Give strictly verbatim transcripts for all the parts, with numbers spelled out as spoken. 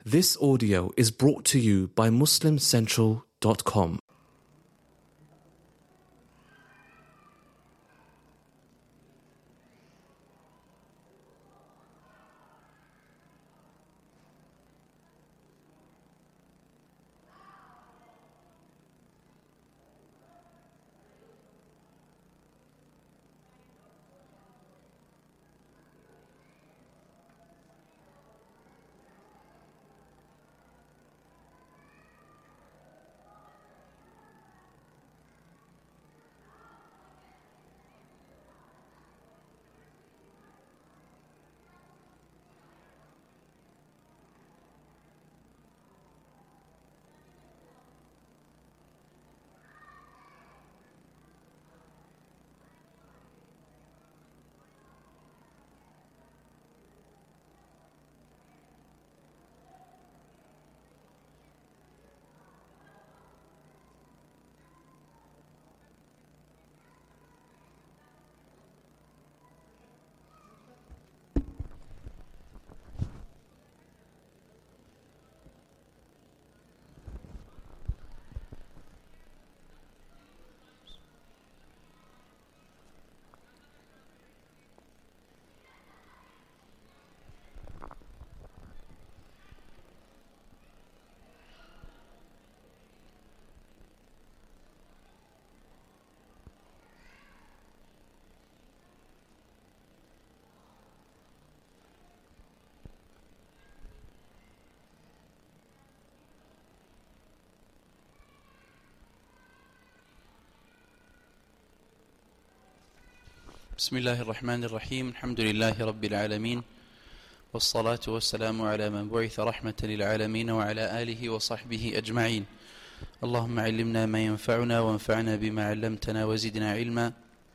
This audio is brought to you by Muslim Central dot com. بسم الله الرحمن الرحيم الحمد لله رب العالمين والصلاة والسلام على من بعث رحمة للعالمين وعلى آله وصحبه أجمعين اللهم علمنا ما ينفعنا وانفعنا بما علمتنا وزدنا علما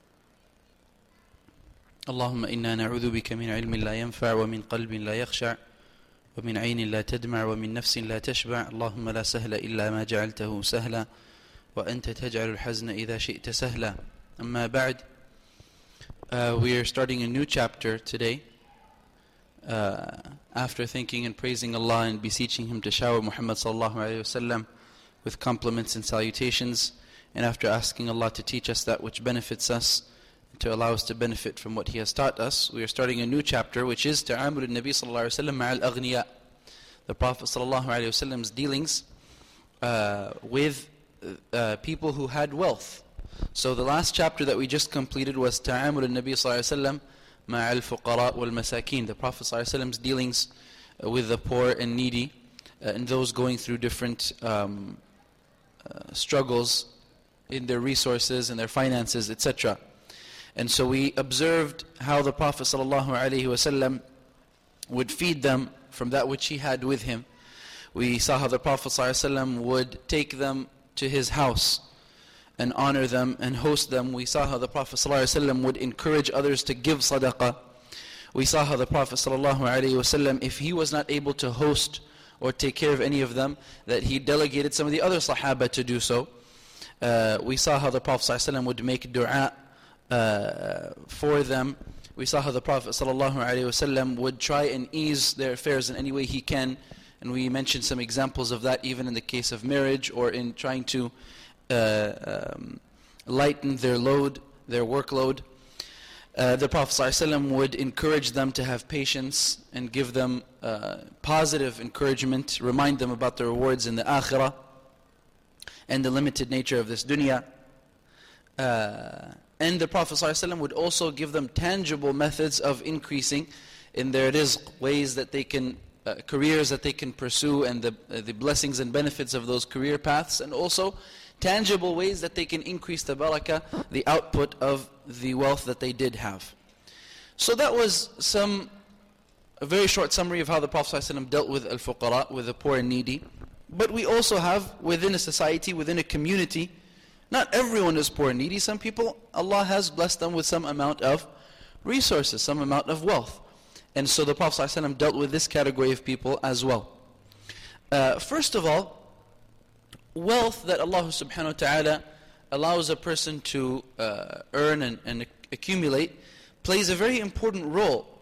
اللهم إنا نعوذ بك من علم لا ينفع ومن قلب لا يخشع ومن عين لا تدمع ومن نفس لا تشبع اللهم لا سهل إلا ما جعلته سهلا وأنت تجعل الحزن إذا شئت سهلا أما بعد Uh, we are starting a new chapter today uh, after thanking and praising Allah and beseeching Him to shower Muhammad sallallahu alayhi wasallam with compliments and salutations, and after asking Allah to teach us that which benefits us and to allow us to benefit from what He has taught us. We are starting a new chapter, which is Ta'amul al-Nabi sallallahu alayhi wasallam ma'al aghniya, the Prophet sallallahu alayhi wasallam's dealings uh, with uh, people who had wealth. So the last chapter that we just completed was Ta'amul al-Nabi sallallahu alayhi wasallam ma'al fuqara wal masakin, the Prophet sallallahu alayhi wasallam's dealings uh, with the poor and needy uh, and those going through different um, uh, struggles in their resources and their finances, et cetera. And so we observed how the Prophet sallallahu alayhi wasallam would feed them from that which he had with him. We saw how the Prophet sallallahu alayhi wasallam would take them to his house and honor them and host them. We saw how the Prophet ﷺ would encourage others to give sadaqah. We saw how the Prophet ﷺ, if he was not able to host or take care of any of them, that he delegated some of the other Sahaba to do so. Uh, we saw how the Prophet ﷺ would make dua uh, for them. We saw how the Prophet ﷺ would try and ease their affairs in any way he can. And we mentioned some examples of that even in the case of marriage or in trying to Uh, um, lighten their load, their workload. Uh, the Prophet ﷺ would encourage them to have patience and give them uh, positive encouragement, remind them about the rewards in the akhirah and the limited nature of this dunya. Uh, and the Prophet ﷺ would also give them tangible methods of increasing in their rizq, ways that they can, uh, careers that they can pursue, and the, uh, the blessings and benefits of those career paths, and also tangible ways that they can increase the barakah, the output of the wealth that they did have. So that was some, a very short summary of how the Prophet ﷺ dealt with al-fuqara, with the poor and needy. But we also have within a society, within a community, not everyone is poor and needy. Some people, Allah has blessed them with some amount of resources, some amount of wealth. And so the Prophet ﷺ dealt with this category of people as well. Uh, first of all, wealth that Allah subhanahu wa ta'ala allows a person to uh, earn and, and accumulate plays a very important role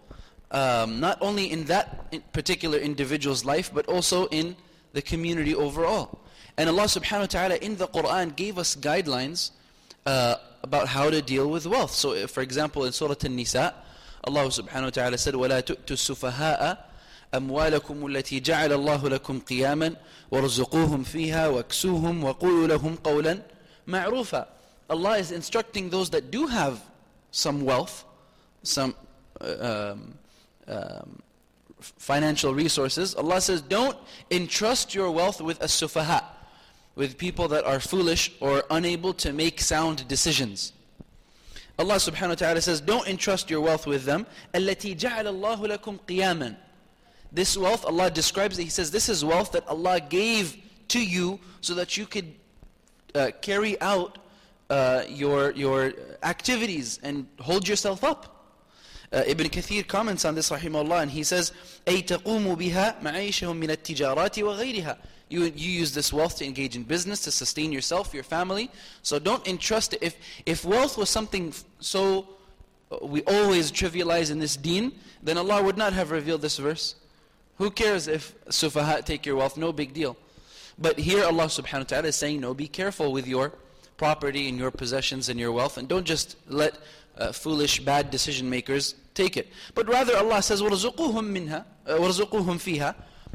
um, not only in that particular individual's life, but also in the community overall. And Allah subhanahu wa ta'ala in the Quran gave us guidelines uh, about how to deal with wealth. So if, for example, in Surah An-Nisa, Allah subhanahu wa ta'ala said, وَلَا تُؤْتُوا السُّفَهَاءَ أَمْوَالَكُمُ الَّتِي جَعَلَ اللَّهُ لَكُمْ قِيَامًا وَارْزُقُوهُمْ فِيهَا وَاكْسُوهُمْ وَقُولُوا لَهُمْ قَوْلًا مَعْرُوفًا. Allah is instructing those that do have some wealth, some uh, um, um, financial resources. Allah says, don't entrust your wealth with as-sufaha, with people that are foolish or unable to make sound decisions. Allah subhanahu wa ta'ala says, don't entrust your wealth with them. الَّتِي جَعَلَ اللَّهُ لَكُمْ قِيَامًا. This wealth, Allah describes it, He says, this is wealth that Allah gave to you so that you could uh, carry out uh, your, your activities and hold yourself up. Uh, Ibn Kathir comments on this rahimahullah, and he says, أي تقوم بها معيشهم من التجارات وغيرها. You, you use this wealth to engage in business, to sustain yourself, your family. So don't entrust it. If, if wealth was something so uh, we always trivialize in this deen, then Allah would not have revealed this verse. Who cares if sufaha take your wealth? No big deal. But here Allah subhanahu wa ta'ala is saying, no, be careful with your property and your possessions and your wealth, and don't just let Uh, foolish, bad decision makers take it. But rather Allah says, وَرْزُقُوهُمْ مِنْهَا وَرْزُقُوهُمْ فِيهَا.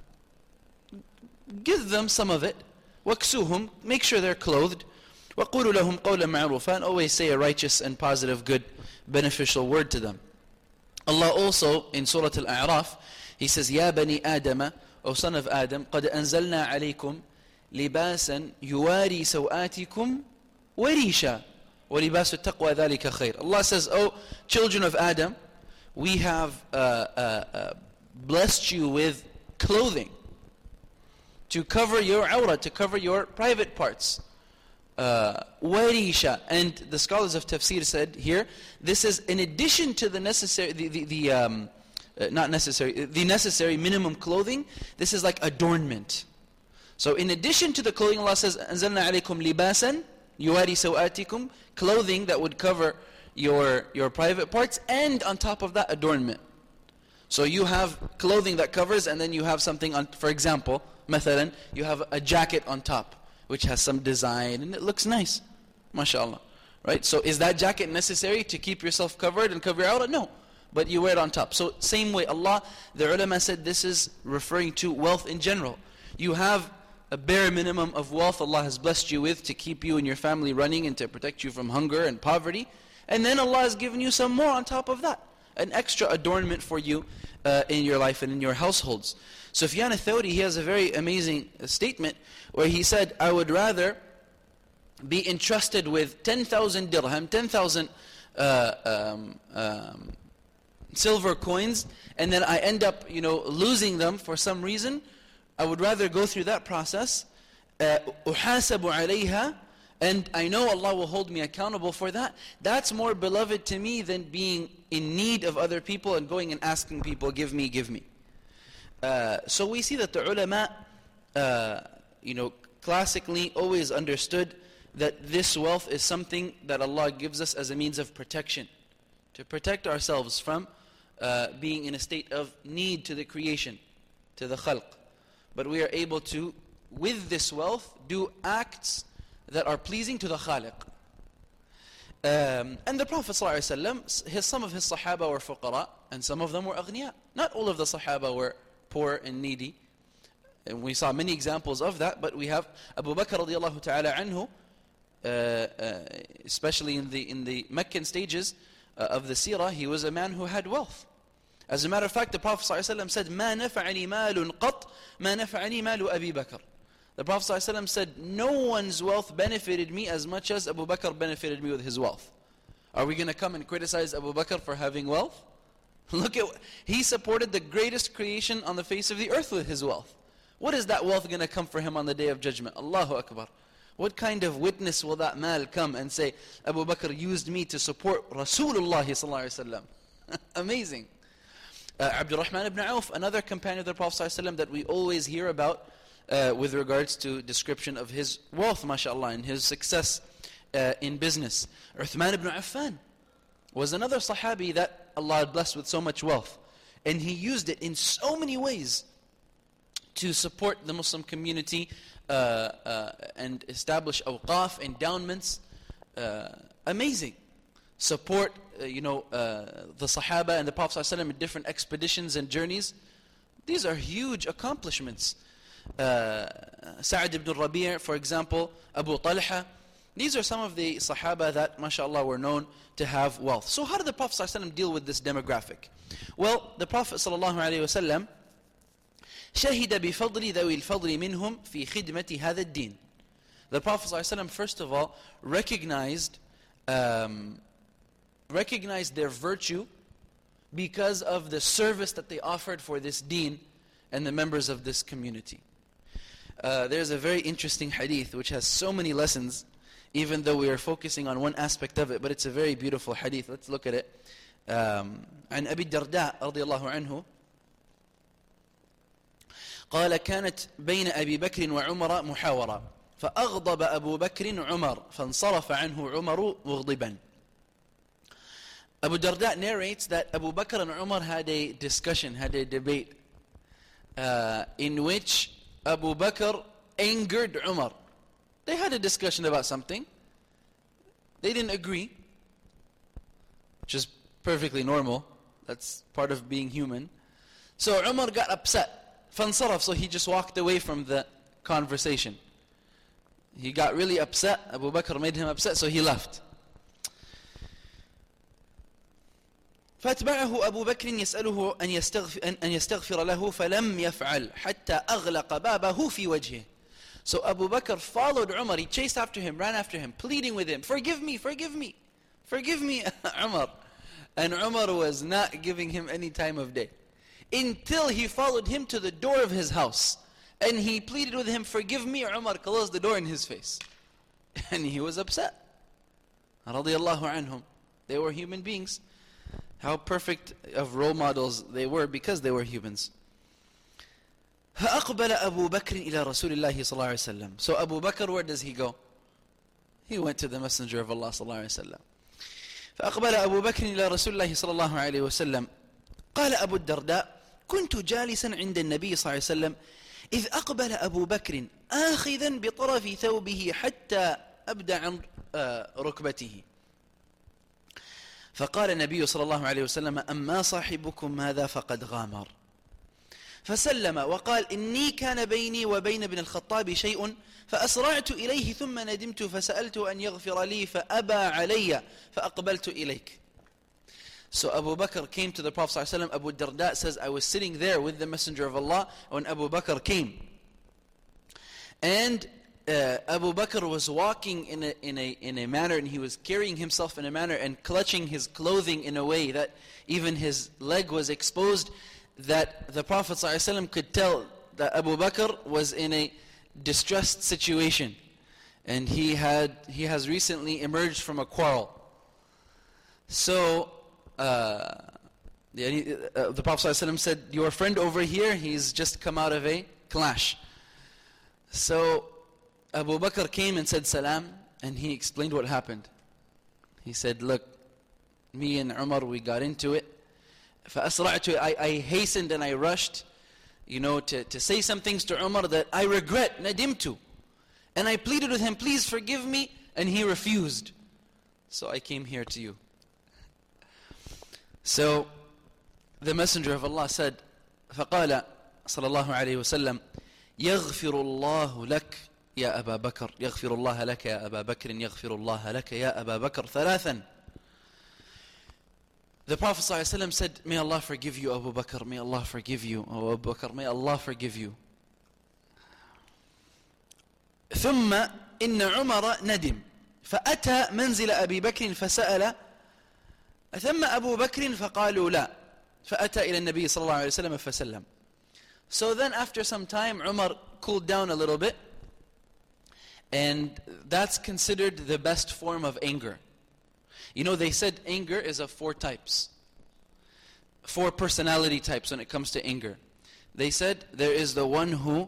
Give them some of it. وَاكْسُوهُمْ. Make sure they're clothed. وَقُولُوا لَهُمْ قَوْلًا مَعْرُوفًا. And always say a righteous and positive, good, beneficial word to them. Allah also, in Surah Al-A'raf, He says, يَا بَنِي آدَمَ, O son of Adam, قَدْ أَنزَلْنَا عَلَيْكُمْ لِبَاسًا يُوَارِي سَوْآتِكُمْ وَرِيشًا وَلِبَاسُ التَّقْوَى ذَلِكَ خَيْرٌ. Allah says, oh children of Adam, we have uh, uh, uh, blessed you with clothing to cover your awrah, to cover your private parts. وَرِيشًا. And the scholars of tafsir said here, this is in addition to the necessary, the, the, the um, uh, not necessary, the necessary minimum clothing, this is like adornment. So in addition to the clothing, Allah says, أَنزَلْنَا عَلَيْكُمْ لِبَاسًا يُوَارِي سَوْآتِكُمْ, clothing that would cover your, your private parts, and on top of that, adornment. So you have clothing that covers, and then you have something on, for example, مثلا, you have a jacket on top, which has some design, and it looks nice, mashallah. Right? So is that jacket necessary to keep yourself covered and cover your awrah? No. But you wear it on top. So same way, Allah, the ulama said this is referring to wealth in general. You have a bare minimum of wealth Allah has blessed you with to keep you and your family running and to protect you from hunger and poverty. And then Allah has given you some more on top of that. An extra adornment for you uh, in your life and in your households. Sufyan al-Thawri, he has a very amazing statement where he said, I would rather be entrusted with ten thousand dirham, ten thousand uh, um, um, silver coins, and then I end up, you know, losing them for some reason. I would rather go through that process, أُحَاسَبُ عَلَيْهَا, and I know Allah will hold me accountable for that. That's more beloved to me than being in need of other people and going and asking people, give me, give me. Uh, so we see that the ulama, uh, you know, classically always understood that this wealth is something that Allah gives us as a means of protection, to protect ourselves from uh, being in a state of need to the creation, to the khalq. But we are able to, with this wealth, do acts that are pleasing to the Khaliq. Um, and the Prophet ﷺ, his, some of his Sahaba were fuqara, and some of them were aghniya. Not all of the Sahaba were poor and needy. And we saw many examples of that, but we have Abu Bakr radiallahu ta'ala anhu, uh, uh, especially in the, in the Meccan stages uh, of the seerah, he was a man who had wealth. As a matter of fact, the Prophet ﷺ said, مَا نَفَعَنِي مَالٌ قَطْ مَا نَفَعَنِي مَالُ أَبِي بَكْرٍ. The Prophet ﷺ said, no one's wealth benefited me as much as Abu Bakr benefited me with his wealth. Are we going to come and criticize Abu Bakr for having wealth? Look at, he supported the greatest creation on the face of the earth with his wealth. What is that wealth going to come for him on the Day of Judgment? Allahu Akbar. What kind of witness will that mal come and say, Abu Bakr used me to support Rasulullah sallallahu alaihi wasallam? Amazing. Uh, Abdurrahman ibn Auf, another companion of the Prophet ﷺ that we always hear about uh, with regards to description of his wealth, mashallah, and his success uh, in business. Uthman ibn Affan was another Sahabi that Allah had blessed with so much wealth. And he used it in so many ways to support the Muslim community uh, uh, and establish awqaf, endowments. Uh, amazing. Support, uh, you know, uh, the Sahaba and the Prophet ﷺ in different expeditions and journeys. These are huge accomplishments. Uh, Sa'd ibn Rabi', for example, Abu Talha. These are some of the Sahaba that, mashallah, were known to have wealth. So how did the Prophet ﷺ deal with this demographic? Well, the Prophet ﷺ شهد بفضل ذوي الفضل منهم في خدمة هذا الدين. The Prophet ﷺ, first of all, recognized um, recognized their virtue because of the service that they offered for this deen and the members of this community. Uh, there's a very interesting hadith which has so many lessons, even though we are focusing on one aspect of it, but it's a very beautiful hadith. Let's look at it. Um, عن أبي الدرداء رضي الله عنه قال كانت بين أبي بكر وعمر محاورة فأغضب أبو بكر عمر فانصرف عنه عمر مغضبا. Abu Darda narrates that Abu Bakr and Umar had a discussion, had a debate uh, in which Abu Bakr angered Umar. They had a discussion about something. They didn't agree, which is perfectly normal. That's part of being human. So Umar got upset. فانصرف, so he just walked away from the conversation. He got really upset. Abu Bakr made him upset, so he left. فاتبعه أبو بكر يسأله أن يستغفر, أن يستغفر له فلم يفعل حتى أغلق بابه في وجهه. So Abu Bakr followed Umar. He chased after him, ran after him, pleading with him, forgive me, forgive me, forgive me, Umar. And Umar was not giving him any time of day, until he followed him to the door of his house. And he pleaded with him, forgive me. Umar closed the door in his face. And he was upset. Radiyallahu anhum. They were human beings. How perfect of role models they were because they were humans. فأقبل أبو بكر إلى رسول الله صلى الله عليه وسلم. So Abu Bakr, where does he go? He went to the Messenger of Allah صلى الله عليه وسلم. فأقبل أبو بكر إلى رسول الله صلى الله عليه وسلم. قال أبو الدرداء كنت جالسا عند النبي صلى الله عليه وسلم إذ أقبل أبو بكر آخذا بطرف ثوبه حتى أبدى عن ركبته. فقال النبي صلى الله عليه وسلم أما صاحبكم هذا فقد غامر. فسلم وقال إني كان بيني وبين ابن الخطاب شيء فأسرعت إليه ثم ندمت فسألته أن يغفر لي فأبى علي فأقبلت إليك. So Abu Bakr came to the Prophet ﷺ. Abu Darda says, I was sitting there with the Messenger of Allah when Abu Bakr came. And uh, Abu Bakr was walking in a, in, a, in a manner, and he was carrying himself in a manner and clutching his clothing in a way that even his leg was exposed, that the Prophet ﷺ could tell that Abu Bakr was in a distressed situation. And he, had, he has recently emerged from a quarrel. So, Uh, the, uh, the Prophet ﷺ said, your friend over here, he's just come out of a clash. So Abu Bakr came and said salam, and he explained what happened. He said, look, me and Umar, we got into it. فأسرعت, I, I hastened and I rushed, you know, to, to say some things to Umar that I regret, nadimtu. And I pleaded with him, please forgive me, and he refused. So I came here to you. So the Messenger of Allah said, فقال صلى الله عليه وسلم يغفر الله لك يا أبا بكر يغفر الله لك يا أبا بكر يغفر الله لك يا أبا بكر ثلاثا. The Prophet ﷺ said, may Allah forgive you, Abu Bakr, may Allah forgive you, Abu Bakr, may Allah forgive you. ثم إن عمر ندم فأتى منزل أبي بكر فسأل ثم أبو بكر فقالوا لا فأتى إلى النبي صلى الله عليه وسلم فسلم. So then after some time Umar cooled down a little bit, and that's considered the best form of anger. You know, they said anger is of four types, four personality types when it comes to anger. They said there is the one who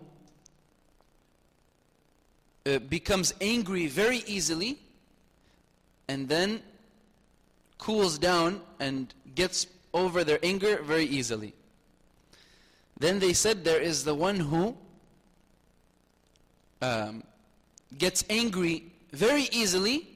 uh, becomes angry very easily and then cools down and gets over their anger very easily. Then they said there is the one who um, gets angry very easily,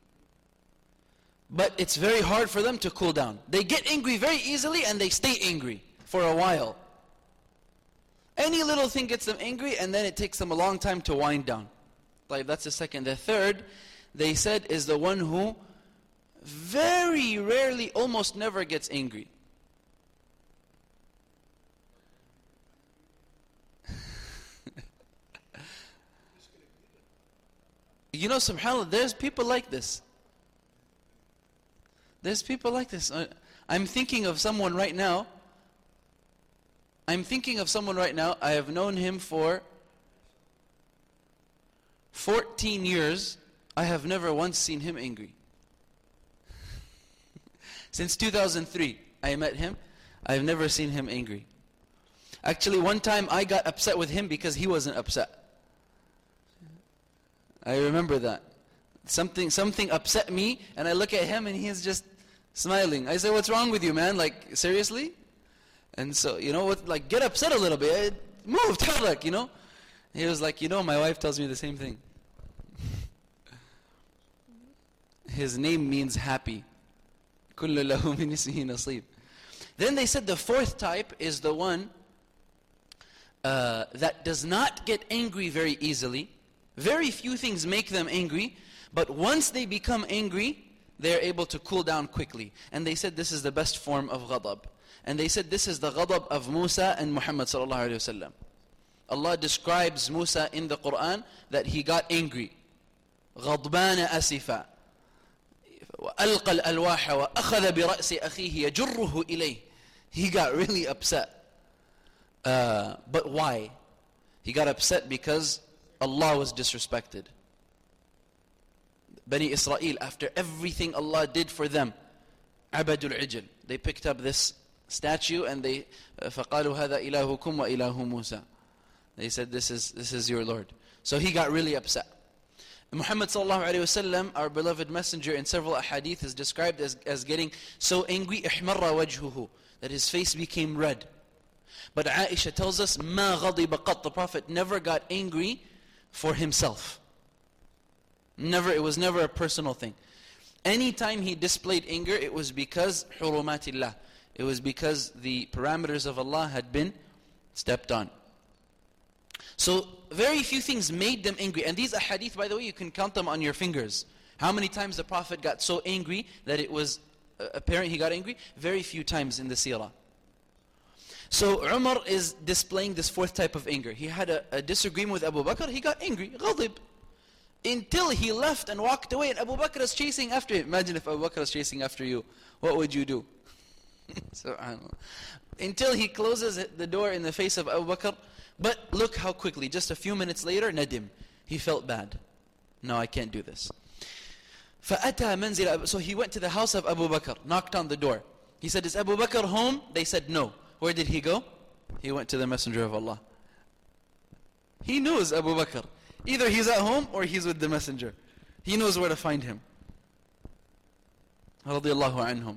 but it's very hard for them to cool down. They get angry very easily and they stay angry for a while. Any little thing gets them angry and then it takes them a long time to wind down. Like, that's the second. The third, they said, is the one who very rarely, almost never gets angry. You know, subhanAllah, there's people like this. There's people like this. I'm thinking of someone right now. I'm thinking of someone right now. I have known him for fourteen years. I have never once seen him angry. Since two thousand three, I met him. I have never seen him angry. Actually, one time I got upset with him because he wasn't upset. I remember that. Something something upset me, and I look at him and he's just smiling. I say, "What's wrong with you, man? Like, seriously?" And so, you know what, like, get upset a little bit. Move, tahlak, you know. He was like, "You know, my wife tells me the same thing." His name means happy. كُلُّ لَهُ مِنْ اسْمِهِ نَصِيبٌ. Then they said the fourth type is the one uh, that does not get angry very easily. Very few things make them angry, but once they become angry, they're able to cool down quickly. And they said this is the best form of ghadab. And they said this is the ghadab of Musa and Muhammad sallallahu alayhi wa sallam. Allah describes Musa in the Quran that he got angry. غَضْبَانَ أَسِفًا وَأَلْقَى الْأَلْوَاحَ وَأَخَذَ بِرَأْسِ أَخِيهِ يَجُرُّهُ إِلَيْهِ. He got really upset. Uh, but why? He got upset because Allah was disrespected. Bani Israel, after everything Allah did for them, عَبَدُ الْعِجْلِ, they picked up this statue and they فَقَالُوا هَذَا إِلَهُكُمْ وَإِلَهُ مُوسَى. They said, this is this is your Lord. So he got really upset. Muhammad sallallahu alayhi wa sallam, our beloved messenger, in several ahadith is described as, as getting so angry, احمر وجهه, that his face became red. But Aisha tells us, ما غضب قط, the Prophet never got angry for himself. Never, it was never a personal thing. Anytime he displayed anger, it was because hurumatillah. It was because the parameters of Allah had been stepped on. So very few things made them angry. And these ahadith, by the way, you can count them on your fingers. How many times the Prophet got so angry that it was apparent he got angry? Very few times in the seerah. So Umar is displaying this fourth type of anger. He had a, a disagreement with Abu Bakr, he got angry, ghadib. Until he left and walked away and Abu Bakr is chasing after him. Imagine if Abu Bakr is chasing after you. What would you do? SubhanAllah. Until he closes the door in the face of Abu Bakr. But look how quickly, just a few minutes later, nadim. He felt bad. No, I can't do this. فَأَتَى مَنْزِلَ. So he went to the house of Abu Bakr, knocked on the door. He said, is Abu Bakr home? They said no. Where did he go? He went to the Messenger of Allah. He knows Abu Bakr. Either he's at home or he's with the Messenger. He knows where to find him. رضي الله عنهم.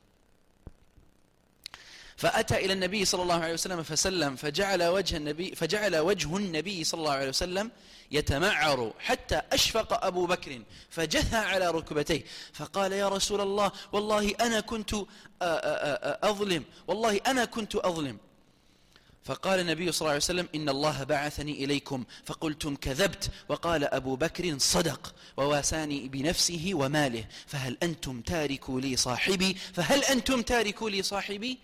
فأتى إلى النبي صلى الله عليه وسلم فسلم فجعل وجه النبي فجعل وجه النبي صلى الله عليه وسلم يتمعر حتى أشفق أبو بكر فجثى على ركبتيه فقال يا رسول الله والله أنا كنت أظلم والله أنا كنت أظلم. فقال النبي صلى الله عليه وسلم إن الله بعثني إليكم فقلتم كذبت وقال أبو بكر صدق وواساني بنفسه وماله فهل أنتم تاركوا لي صاحبي فهل أنتم تاركوا لي صاحبي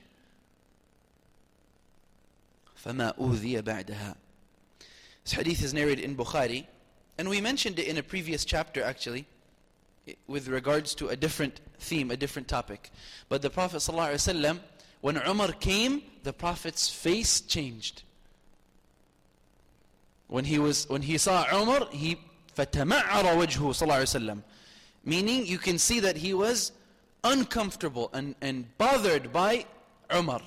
فما أوذي بعدها. This hadith is narrated in Bukhari, and we mentioned it in a previous chapter actually, with regards to a different theme, a different topic. But the Prophet ﷺ, when Umar came, the Prophet's face changed. When he was, when he saw Umar, he فَتَمَعَّرَ وَجْهُ صلى الله عليه وسلم. Meaning, you can see that he was uncomfortable and, and bothered by Umar.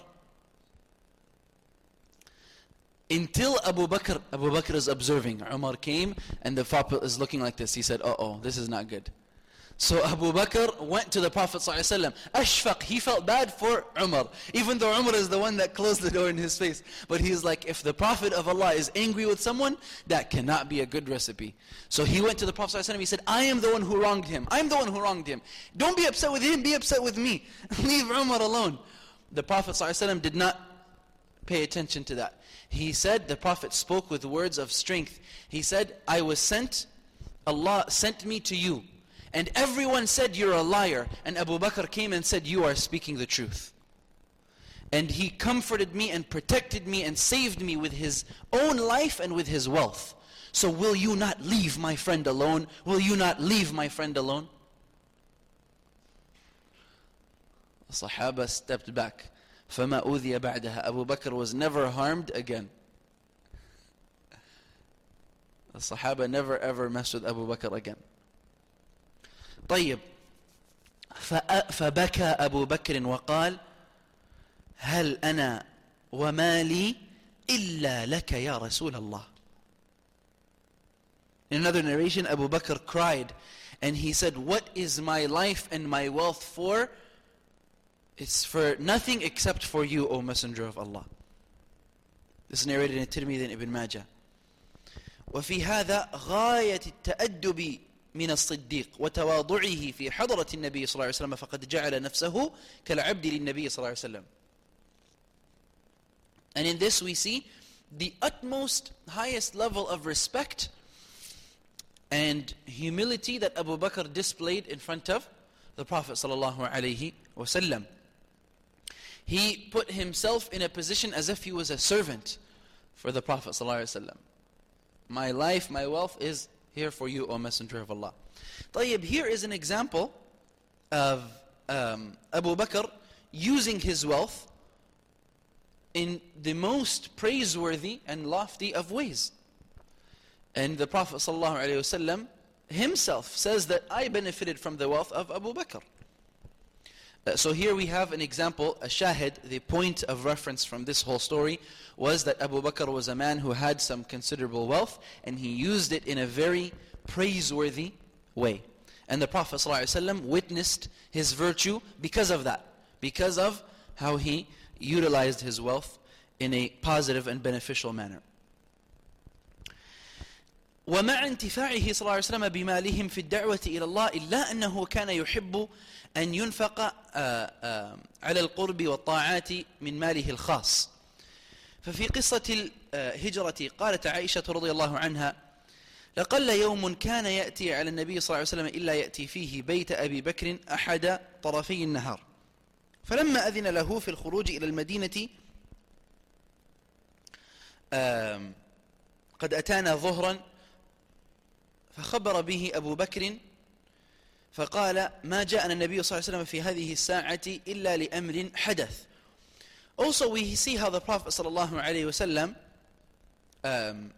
Until Abu Bakr, Abu Bakr is observing. Umar came and the Prophet is looking like this. He said, uh-oh, this is not good. So Abu Bakr went to the Prophet ﷺ. Ashfaq, he felt bad for Umar. Even though Umar is the one that closed the door in his face. But he's like, if the Prophet of Allah is angry with someone, that cannot be a good recipe. So he went to the Prophet ﷺ, he said, I am the one who wronged him. I am the one who wronged him. Don't be upset with him, be upset with me. Leave Umar alone. The Prophet ﷺ did not pay attention to that. He said, the Prophet spoke with words of strength. He said, I was sent, Allah sent me to you. And everyone said, you're a liar. And Abu Bakr came and said, you are speaking the truth. And he comforted me and protected me and saved me with his own life and with his wealth. So will you not leave my friend alone? Will you not leave my friend alone? The Sahaba stepped back. فَمَا أُوذِيَ بَعْدَهَا. Abu Bakr was never harmed again. The Sahaba never ever messed with Abu Bakr again. طيب فبكى أبو بكر وقال هل أنا ومالي إلا لك يا رسول الله. In another narration, Abu Bakr cried and he said, what is my life and my wealth for? It's for nothing except for you, O Messenger of Allah. This is narrated in Tirmidhi and Ibn Majah. وفي هذا غاية التأدب من الصديق وتواضعه في حضرة النبي صلى الله عليه وسلم فقد جعل نفسه كالعبد للنبي صلى الله عليه وسلم. And in this we see the utmost highest level of respect and humility that Abu Bakr displayed in front of the Prophet sallallahu alaihi wasallam. He put himself in a position as if he was a servant for the Prophet sallallahu alaihi wasallam. My life, my wealth is here for you, O Messenger of Allah. طيب, here is an example of um, Abu Bakr using his wealth in the most praiseworthy and lofty of ways. And the Prophet ﷺ himself says that I benefited from the wealth of Abu Bakr. Uh, so here we have an example, a shahid, the point of reference from this whole story was that Abu Bakr was a man who had some considerable wealth and he used it in a very praiseworthy way. And the Prophet ﷺ witnessed his virtue because of that, because of how he utilized his wealth in a positive and beneficial manner. ومع انتفاعه صلى الله عليه وسلم بمالهم في الدعوة إلى الله إلا أنه كان يحب أن ينفق على القرب والطاعات من ماله الخاص. ففي قصة الهجرة قالت عائشة رضي الله عنها لقل يوم كان يأتي على النبي صلى الله عليه وسلم إلا يأتي فيه بيت أبي بكر أحد طرفي النهار. فلما أذن له في الخروج إلى المدينة قد أتانا ظهرا فخبر به أبو بكر فقال ما جاءنا النبي صلى الله عليه وسلم في هذه الساعة إلا لأمر حدث. Also we see how the Prophet صلى الله عليه وسلم um,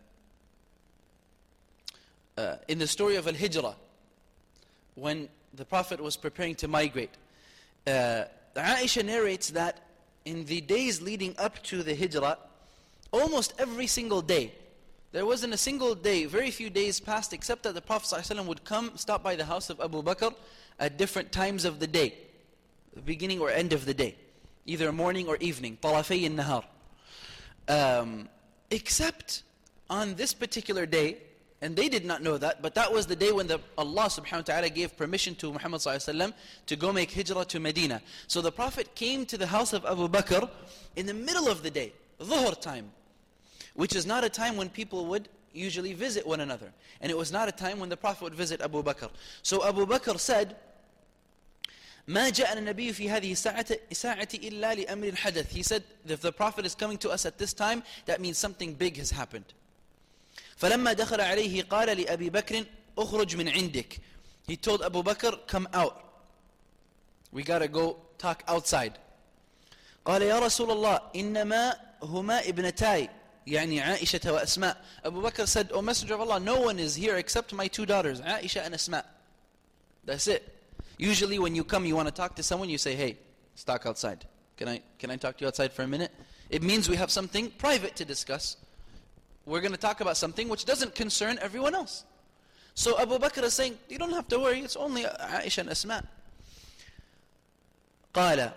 uh, in the story of Al-Hijrah, when the Prophet was preparing to migrate, uh, Aisha narrates that in the days leading up to the Hijrah, almost every single day, there wasn't a single day, very few days passed except that the Prophet ﷺ would come, stop by the house of Abu Bakr at different times of the day, the beginning or end of the day, either morning or evening, طرفي النهار. Um, except on this particular day, and they did not know that, but that was the day when the Allah subhanahu wa ta'ala gave permission to Muhammad sallallahu alaihi wasallam to go make hijrah to Medina. So the Prophet came to the house of Abu Bakr in the middle of the day, dhuhr time, which is not a time when people would usually visit one another. And it was not a time when the Prophet would visit Abu Bakr. So Abu Bakr said, ما جاءنا النبي في هذه الساعة ساعة إلا لأمر حدث. He said, if the Prophet is coming to us at this time, that means something big has happened. فلما دخل عليه قال لأبي بكر أخرج من عندك. He told Abu Bakr, come out. We gotta go talk outside. قال يا رسول الله إنما هما ابنتاي يعني عائشة وأسماء. Abu Bakr said, O Messenger of Allah, no one is here except my two daughters, Aisha and Asma. That's it. Usually when you come, you want to talk to someone, you say, hey, let's talk outside. Can I, can I talk to you outside for a minute? It means we have something private to discuss. We're going to talk about something which doesn't concern everyone else. So Abu Bakr is saying, you don't have to worry, it's only Aisha and Asma. قال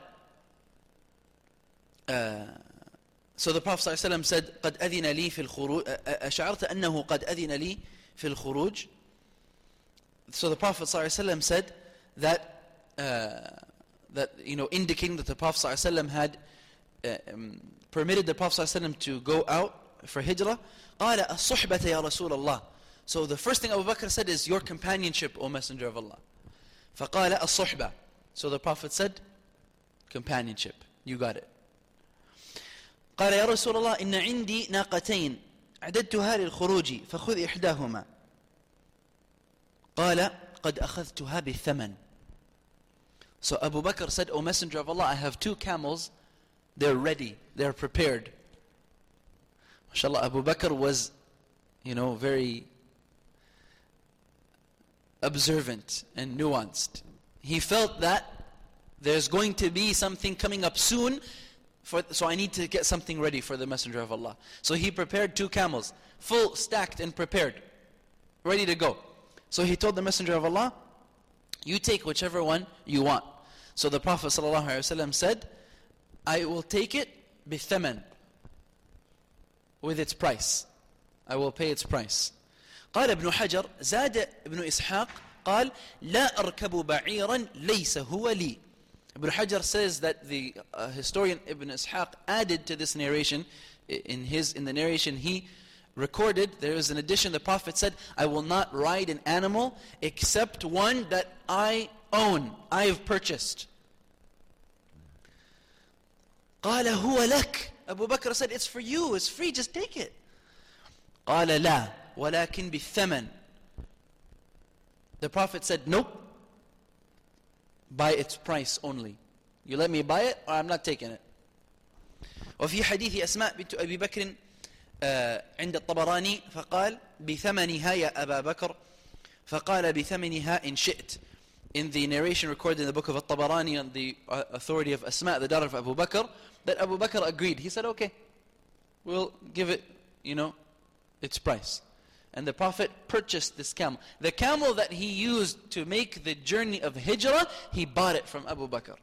uh, So the Prophet ﷺ said, قد أذن لي في الخروج أشعرت أنه قد أذن لي في الخروج. So the Prophet ﷺ said that, uh, that you know, indicating that the Prophet ﷺ had uh, um, permitted the Prophet ﷺ to go out for hijrah. قال الصحبة يا رسول الله. So the first thing Abu Bakr said is, your companionship, O Messenger of Allah. فقال الصحبة. So the Prophet said, companionship. You got it. قال يا رسول الله إن عندي ناقتين أعددتها للخروج فخذ إحداهما. قال قد أخذتها بالثمن. So Abu Bakr said, O Messenger of Allah, I have two camels. They're ready. They're prepared. MashaAllah, Abu Bakr was, you know, very observant and nuanced. He felt that there's going to be something coming up soon, for, so I need to get something ready for the Messenger of Allah. So he prepared two camels, full, stacked and prepared, ready to go. So he told the Messenger of Allah, you take whichever one you want. So the Prophet ﷺ said, I will take it bithaman, with its price. I will pay its price. قال ابن حجر زاد ابن إسحاق قال لا أركب بعيرا ليس هو لي. Ibn Hajar says that the uh, historian Ibn Ishaq added to this narration, in his in the narration he recorded, there is an addition, the Prophet said, I will not ride an animal except one that I own, I have purchased. قال هو لك. Abu Bakr said, it's for you, it's free, just take it. قال لا ولكن بالثمن. The Prophet said, nope, by its price only. You let me buy it or I'm not taking it. وفي حديث أسماء بنت أبي بكر عند الطبراني فقال بثمنها يا أبا بكر فقال بثمنها إن شئت. In the narration recorded in the book of At-Tabarani on the authority of Asma, the daughter of Abu Bakr, that Abu Bakr agreed. He said, okay, we'll give it, you know, its price. And the Prophet purchased this camel. The camel that he used to make the journey of hijrah, he bought it from Abu Bakr.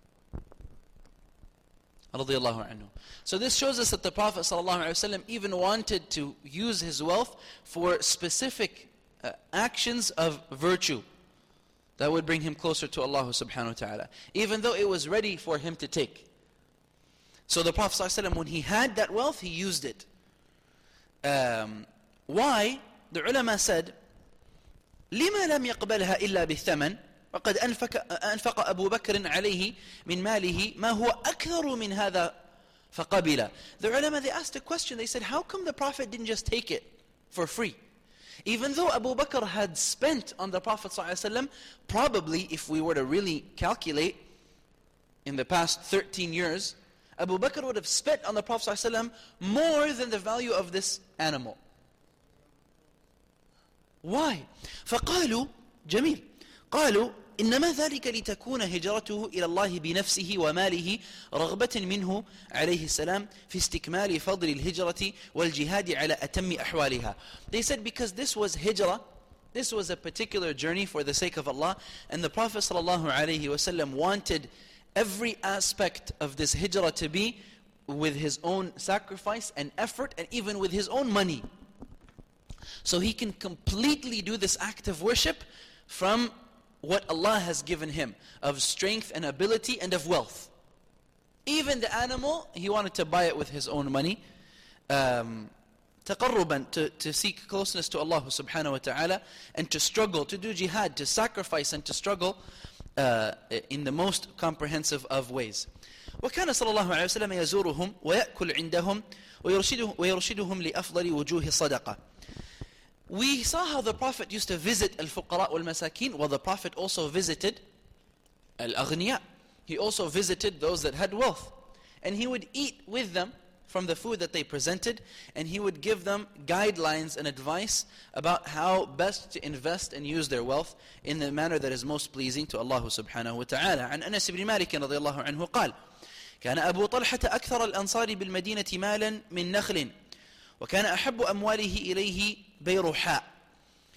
Radiyallahu anhu. So this shows us that the Prophet ﷺ even wanted to use his wealth for specific uh, actions of virtue that would bring him closer to Allah subhanahu wa ta'ala, even though it was ready for him to take. So the Prophet ﷺ, when he had that wealth, he used it. Um, why? The ulama said, لما لم يقبلها إلا بالثمن وقد أنفق, أنفق أبو بكر عليه من ماله ما هو أكثر من هذا فقبل. The ulama, they asked a question, they said, how come the Prophet didn't just take it for free? Even though Abu Bakr had spent on the Prophet ﷺ, probably if we were to really calculate in the past thirteen years, Abu Bakr would have spent on the Prophet ﷺ more than the value of this animal. Why? فقالوا جميل قالوا إنما ذلك لتكون هجرته إلى الله بنفسه وماله رغبة منه عليه السلام في استكمال فضل الهجرة والجهاد على أتم أحوالها. They said because this was hijrah, this was a particular journey for the sake of Allah, and the Prophet ﷺ wanted every aspect of this hijrah to be with his own sacrifice and effort, and even with his own money. So he can completely do this act of worship from what Allah has given him of strength and ability and of wealth. Even the animal, he wanted to buy it with his own money. Um, تقربا, to, to seek closeness to Allah subhanahu wa ta'ala, and to struggle, to do jihad, to sacrifice and to struggle uh, in the most comprehensive of ways. وكان صلى الله عليه وسلم يزورهم ويأكل عندهم ويرشدهم لأفضل وجوه الصدقة. We saw how the Prophet used to visit al-fuqara wal-masakin. Well, the Prophet also visited al-aghniya. He also visited those that had wealth. And he would eat with them from the food that they presented, and he would give them guidelines and advice about how best to invest and use their wealth in the manner that is most pleasing to Allah subhanahu wa ta'ala. عن أنس بن مالك رضي الله عنه قال كان أبو طلحة أكثر الأنصار بالمدينة مالا من نخل وكان أحب أمواله إليه بيرحاء.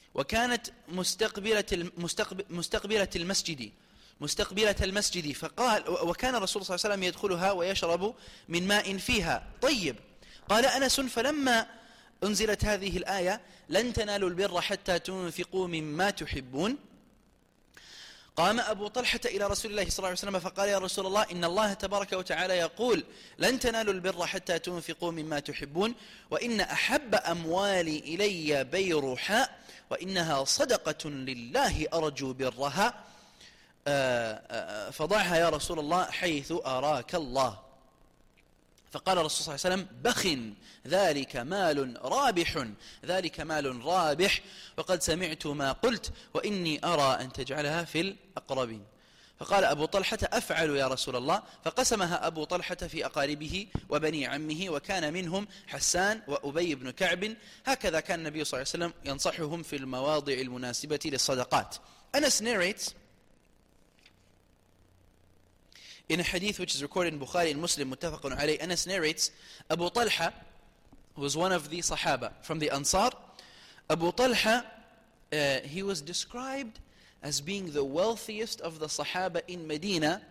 وكانت مستقبلة المستقبل مستقبلة المسجد مستقبلة المسجد فقال وكان الرسول صلى الله عليه وسلم يدخلها ويشرب من ماء فيها طيب. قال أنس فلما أنزلت هذه الآية لن تنالوا البر حتى تنفقوا مما تحبون قام أبو طلحة إلى رسول الله صلى الله عليه وسلم فقال يا رسول الله إن الله تبارك وتعالى يقول لن تنالوا البر حتى تنفقوا مما تحبون وإن أحب أموالي إلي بيرحاء وإنها صدقة لله أرجو برها فضعها يا رسول الله حيث أراك الله. فقال الرسول صلى الله عليه وسلم بخ ذلك مال رابح ذلك مال رابح وقد سمعت ما قلت وإني أرى أن تجعلها في الأقربين. فقال أبو طلحة أفعل يا رسول الله. فقسمها أبو طلحة في أقاربه وبني عمه وكان منهم حسان وأبي بن كعب. هكذا كان النبي صلى الله عليه وسلم ينصحهم في المواضع المناسبة للصدقات. Anas narrates in a hadith which is recorded in Bukhari and Muslim, muttafaqun alayh, Anas narrates, Abu Talha, who was one of the Sahaba from the Ansar, Abu Talha, uh, he was described as being the wealthiest of the Sahaba in Medina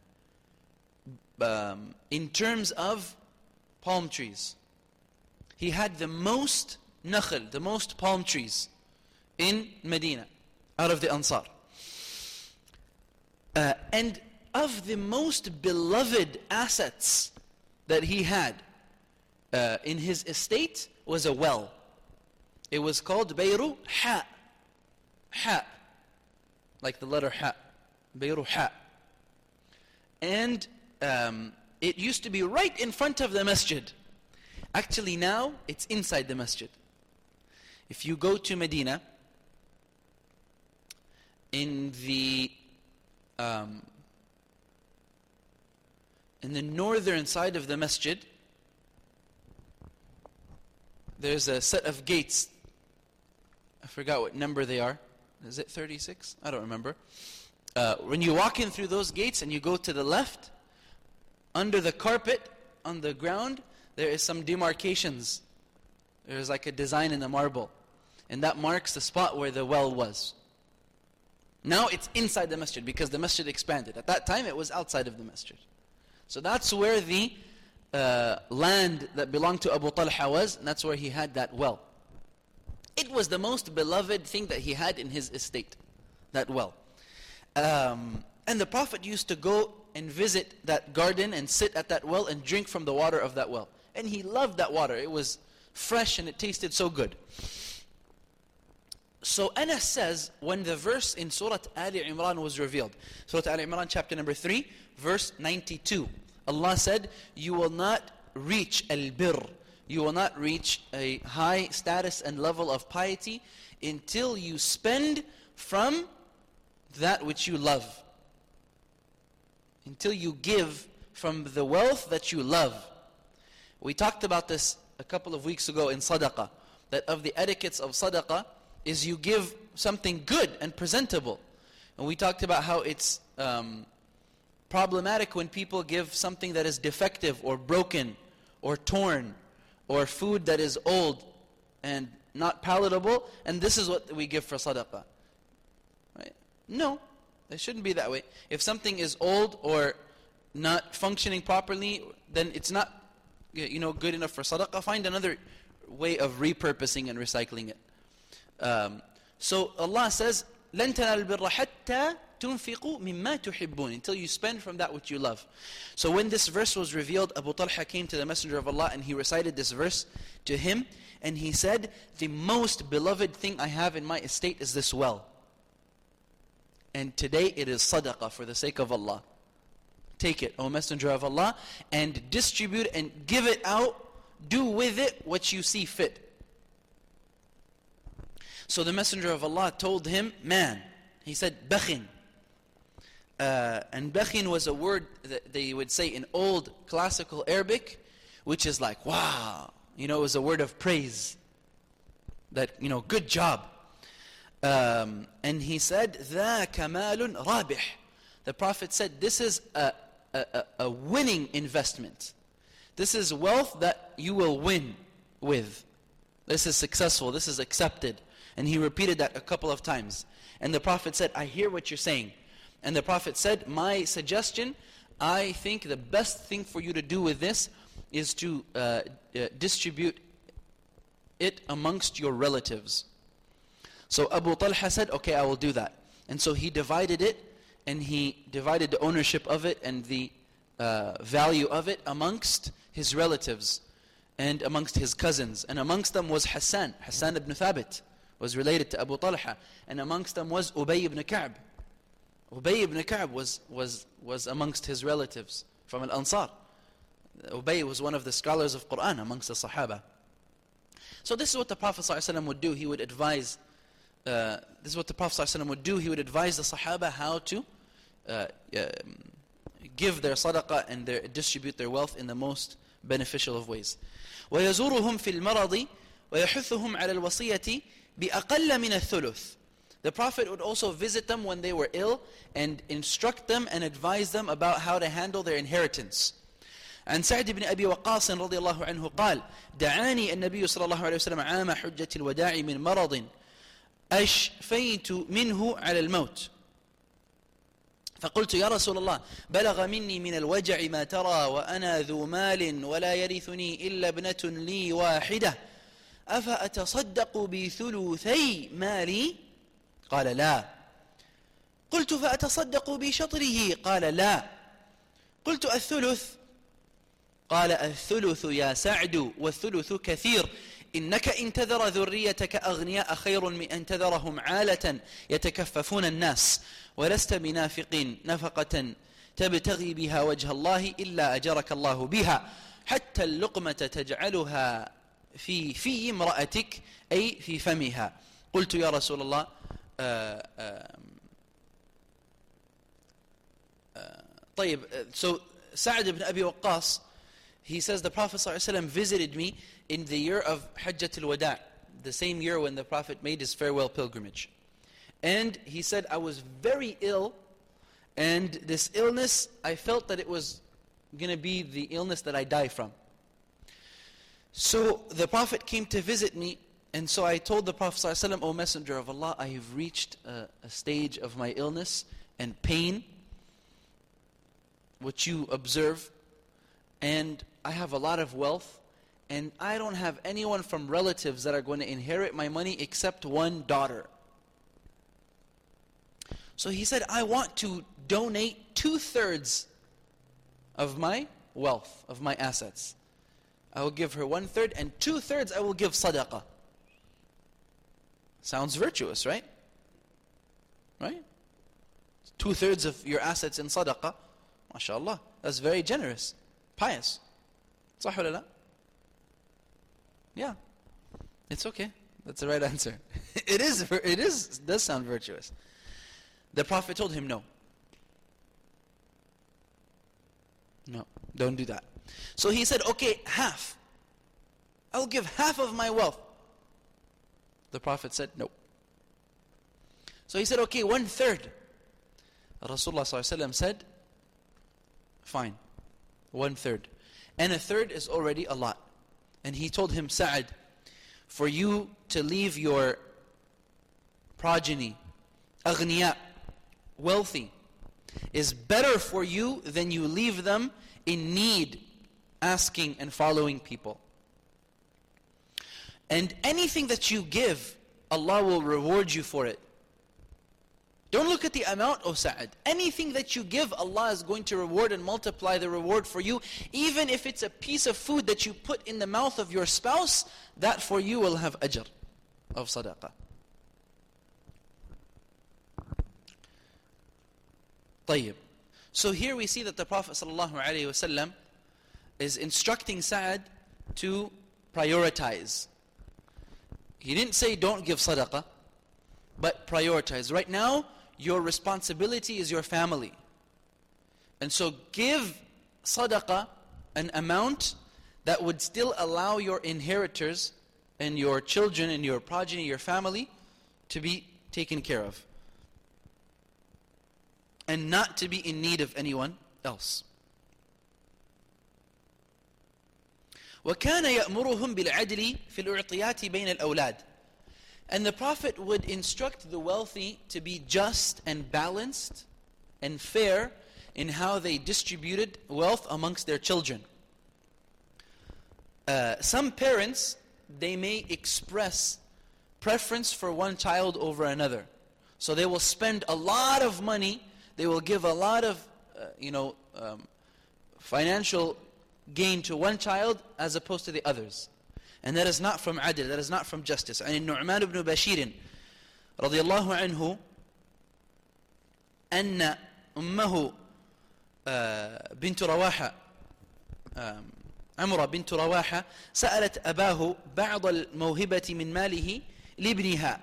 um, in terms of palm trees. He had the most nakhl, the most palm trees in Medina, out of the Ansar. Uh, and of the most beloved assets that he had uh, in his estate was a well. It was called Bayru Ha. Ha. Like the letter Ha. Bayru Ha. And um, it used to be right in front of the masjid. Actually now, it's inside the masjid. If you go to Medina, in the um, in the northern side of the masjid, there's a set of gates. I forgot what number they are. Is it thirty-six? I don't remember. Uh, when you walk in through those gates and you go to the left, under the carpet, on the ground, there is some demarcations. There's like a design in the marble. And that marks the spot where the well was. Now it's inside the masjid because the masjid expanded. At that time it was outside of the masjid. So that's where the uh, land that belonged to Abu Talha was, and that's where he had that well. It was the most beloved thing that he had in his estate, that well. Um, and the Prophet used to go and visit that garden and sit at that well and drink from the water of that well. And he loved that water. It was fresh and it tasted so good. So Anas says, when the verse in Surah Ali Imran was revealed, Surah Ali Imran chapter number three, verse ninety-two, Allah said, you will not reach al-birr, you will not reach a high status and level of piety until you spend from that which you love. Until you give from the wealth that you love. We talked about this a couple of weeks ago in Sadaqah, that of the etiquettes of Sadaqah is you give something good and presentable. And we talked about how it's um, problematic when people give something that is defective or broken or torn or food that is old and not palatable, and this is what we give for Sadaqah. Right? No, it shouldn't be that way. If something is old or not functioning properly, then it's not, you know, good enough for Sadaqah. Find another way of repurposing and recycling it. Um, so Allah says, لَن تَنَالُوا الْبِرَّ حَتَّى تُنْفِقُوا مِمَّا تُحِبُّونَ, until you spend from that which you love. So when this verse was revealed, Abu Talha came to the Messenger of Allah and he recited this verse to him, and he said, the most beloved thing I have in my estate is this well. And today it is sadaqah for the sake of Allah. Take it, O Messenger of Allah, and distribute and give it out. Do with it what you see fit. So the Messenger of Allah told him, man, he said, bakhin. Uh, and bakhin was a word that they would say in old classical Arabic, which is like, wow, you know, it was a word of praise. That, you know, good job. Um, and he said, ذَا كَمَالٌ رَابِحٌ. The Prophet said, this is a, a, a winning investment. This is wealth that you will win with. This is successful, this is accepted. And he repeated that a couple of times. And the Prophet said, I hear what you're saying. And the Prophet said, my suggestion, I think the best thing for you to do with this is to uh, uh, distribute it amongst your relatives. So Abu Talha said, okay, I will do that. And so he divided it, and he divided the ownership of it and the uh, value of it amongst his relatives and amongst his cousins. And amongst them was Hassan. Hassan ibn Thabit was related to Abu Talha. And amongst them was Ubay ibn Ka'b. Ubay ibn Ka'b was, was, was amongst his relatives from Al-Ansar. Ubay was one of the scholars of Quran amongst the Sahaba. So this is what the Prophet ﷺ would do. He would advise, uh, this is what the Prophet ﷺ would do. He would advise the Sahaba how to uh, uh, give their sadaqah and their, distribute their wealth in the most beneficial of ways. وَيَزُورُهُمْ فِي الْمَرَضِ وَيَحُثُّهُمْ عَلَى الْوَصِيَّةِ بِأَقَلَّ مِنَ الثُّلُثِ. The Prophet would also visit them when they were ill and instruct them and advise them about how to handle their inheritance. عن سعد بن أبي وقاص رضي الله عنه قال دعاني النبي صلى الله عليه وسلم عام حجة الوداع من مرض أشفيت منه على الموت فقلت يا رسول الله بلغ مني من الوجع ما ترى وأنا ذو مال ولا يرثني إلا ابنة لي واحدة أفأتصدق بثلثي مالي قال لا قلت فأتصدق بشطره قال لا قلت الثلث قال الثلث يا سعد والثلث كثير إنك إن تذر ذريتك أغنياء خير من أن تذرهم عالة يتكففون الناس ولست بنافق نفقة تبتغي بها وجه الله إلا أجرك الله بها حتى اللقمة تجعلها في في امرأتك أي في فمها قلت يا رسول الله آآ آآ آآ طيب so Sa'd ibn Abi Waqqas, he says the Prophet ﷺ visited me in the year of Hajjatul Wada', the same year when the Prophet made his farewell pilgrimage. And he said, I was very ill, and this illness, I felt that it was going to be the illness that I die from. So the Prophet came to visit me, and so I told the Prophet ﷺ, O Messenger of Allah, I have reached a, a stage of my illness and pain, which you observe, and I have a lot of wealth, and I don't have anyone from relatives that are going to inherit my money except one daughter. So he said, I want to donate two-thirds of my wealth, of my assets. I will give her one-third, and two-thirds I will give sadaqah. Sounds virtuous, right? Right? Two-thirds of your assets in sadaqah, mashallah, that's very generous, pious. Sahih wala la? Yeah, it's okay. That's the right answer. It is, it is, does sound virtuous. The Prophet told him no. No, don't do that. So he said, okay, half. I'll give half of my wealth. The Prophet said no. So he said, okay, one third. Rasulullah sallallahu alaihi wasallam said, fine, one third. And a third is already a lot. And he told him, Sa'ad, for you to leave your progeny, aghniya, wealthy, is better for you than you leave them in need, asking and following people. And anything that you give, Allah will reward you for it. Don't look at the amount, O Sa'ad. Anything that you give, Allah is going to reward and multiply the reward for you. Even if it's a piece of food that you put in the mouth of your spouse, that for you will have ajr of sadaqah. طيب. So here we see that the Prophet ﷺ is instructing Sa'ad to prioritize. He didn't say don't give sadaqah, but prioritize. Right now, your responsibility is your family. And so give sadaqah, an amount that would still allow your inheritors and your children and your progeny, your family, to be taken care of. And not to be in need of anyone else. وَكَانَ يَأْمُرُهُمْ بِالْعَدْلِ فِي الْأُعْطِيَاتِ بَيْنَ الْأَوْلَادِ. And the Prophet would instruct the wealthy to be just and balanced and fair in how they distributed wealth amongst their children. Uh, some parents, they may express preference for one child over another. So they will spend a lot of money, they will give a lot of, uh, you know, um, financial gain to one child as opposed to the others. And that is not from adl, that is not from justice. And Nu'man ibn Bashir, radiyallahu anhu, أن أمه بنت رواحة عمرة بنت رواحة سألت أباه بعض الموهبة من ماله لابنها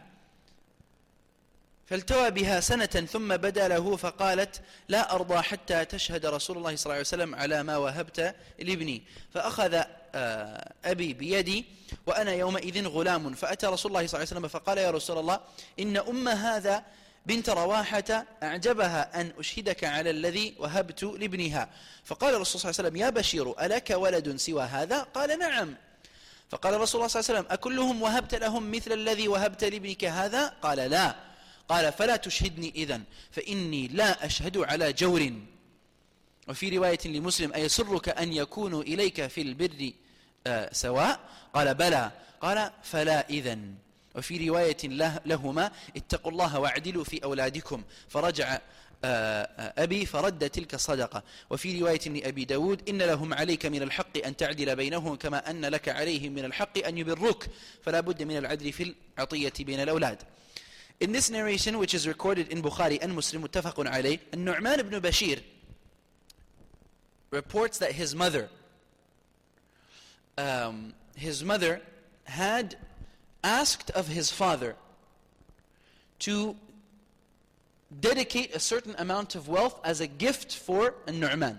فالتوى بها سنة ثم بدا له فقالت لا أرضى حتى تشهد رسول الله صلى الله عليه وسلم على ما وهبت لابني فأخذ أبي بيدي وأنا يومئذ غلام فأتى رسول الله صلى الله عليه وسلم فقال يا رسول الله إن أم هذا بنت رواحة أعجبها أن أشهدك على الذي وهبت لابنها فقال الرسول صلى الله عليه وسلم يا بشير ألك ولد سوى هذا؟ قال نعم. فقال الرسول الله صلى الله عليه وسلم أكلهم وهبت لهم مثل الذي وهبت لابنك هذا؟ قال لا. قال فلا تشهدني إذن فإني لا أشهد على جور. وفي رواية لمسلم أيسرك أن يكونوا إليك في البر آه سواء؟ قال بلى. قال فلا إذن. وفي رواية لهما اتقوا الله واعدلوا في أولادكم فرجع أبي فرد تلك الصدقة. وفي رواية لأبي داود إن لهم عليك من الحق أن تعدل بينهم كما أن لك عليهم من الحق أن يبروك فلا بد من العدل في العطية بين الأولاد. In this narration, which is recorded in Bukhari and Muslim, muttafaqun alayh, Nu'man ibn Bashir reports that his mother, um, his mother had asked of his father to dedicate a certain amount of wealth as a gift for Nu'man.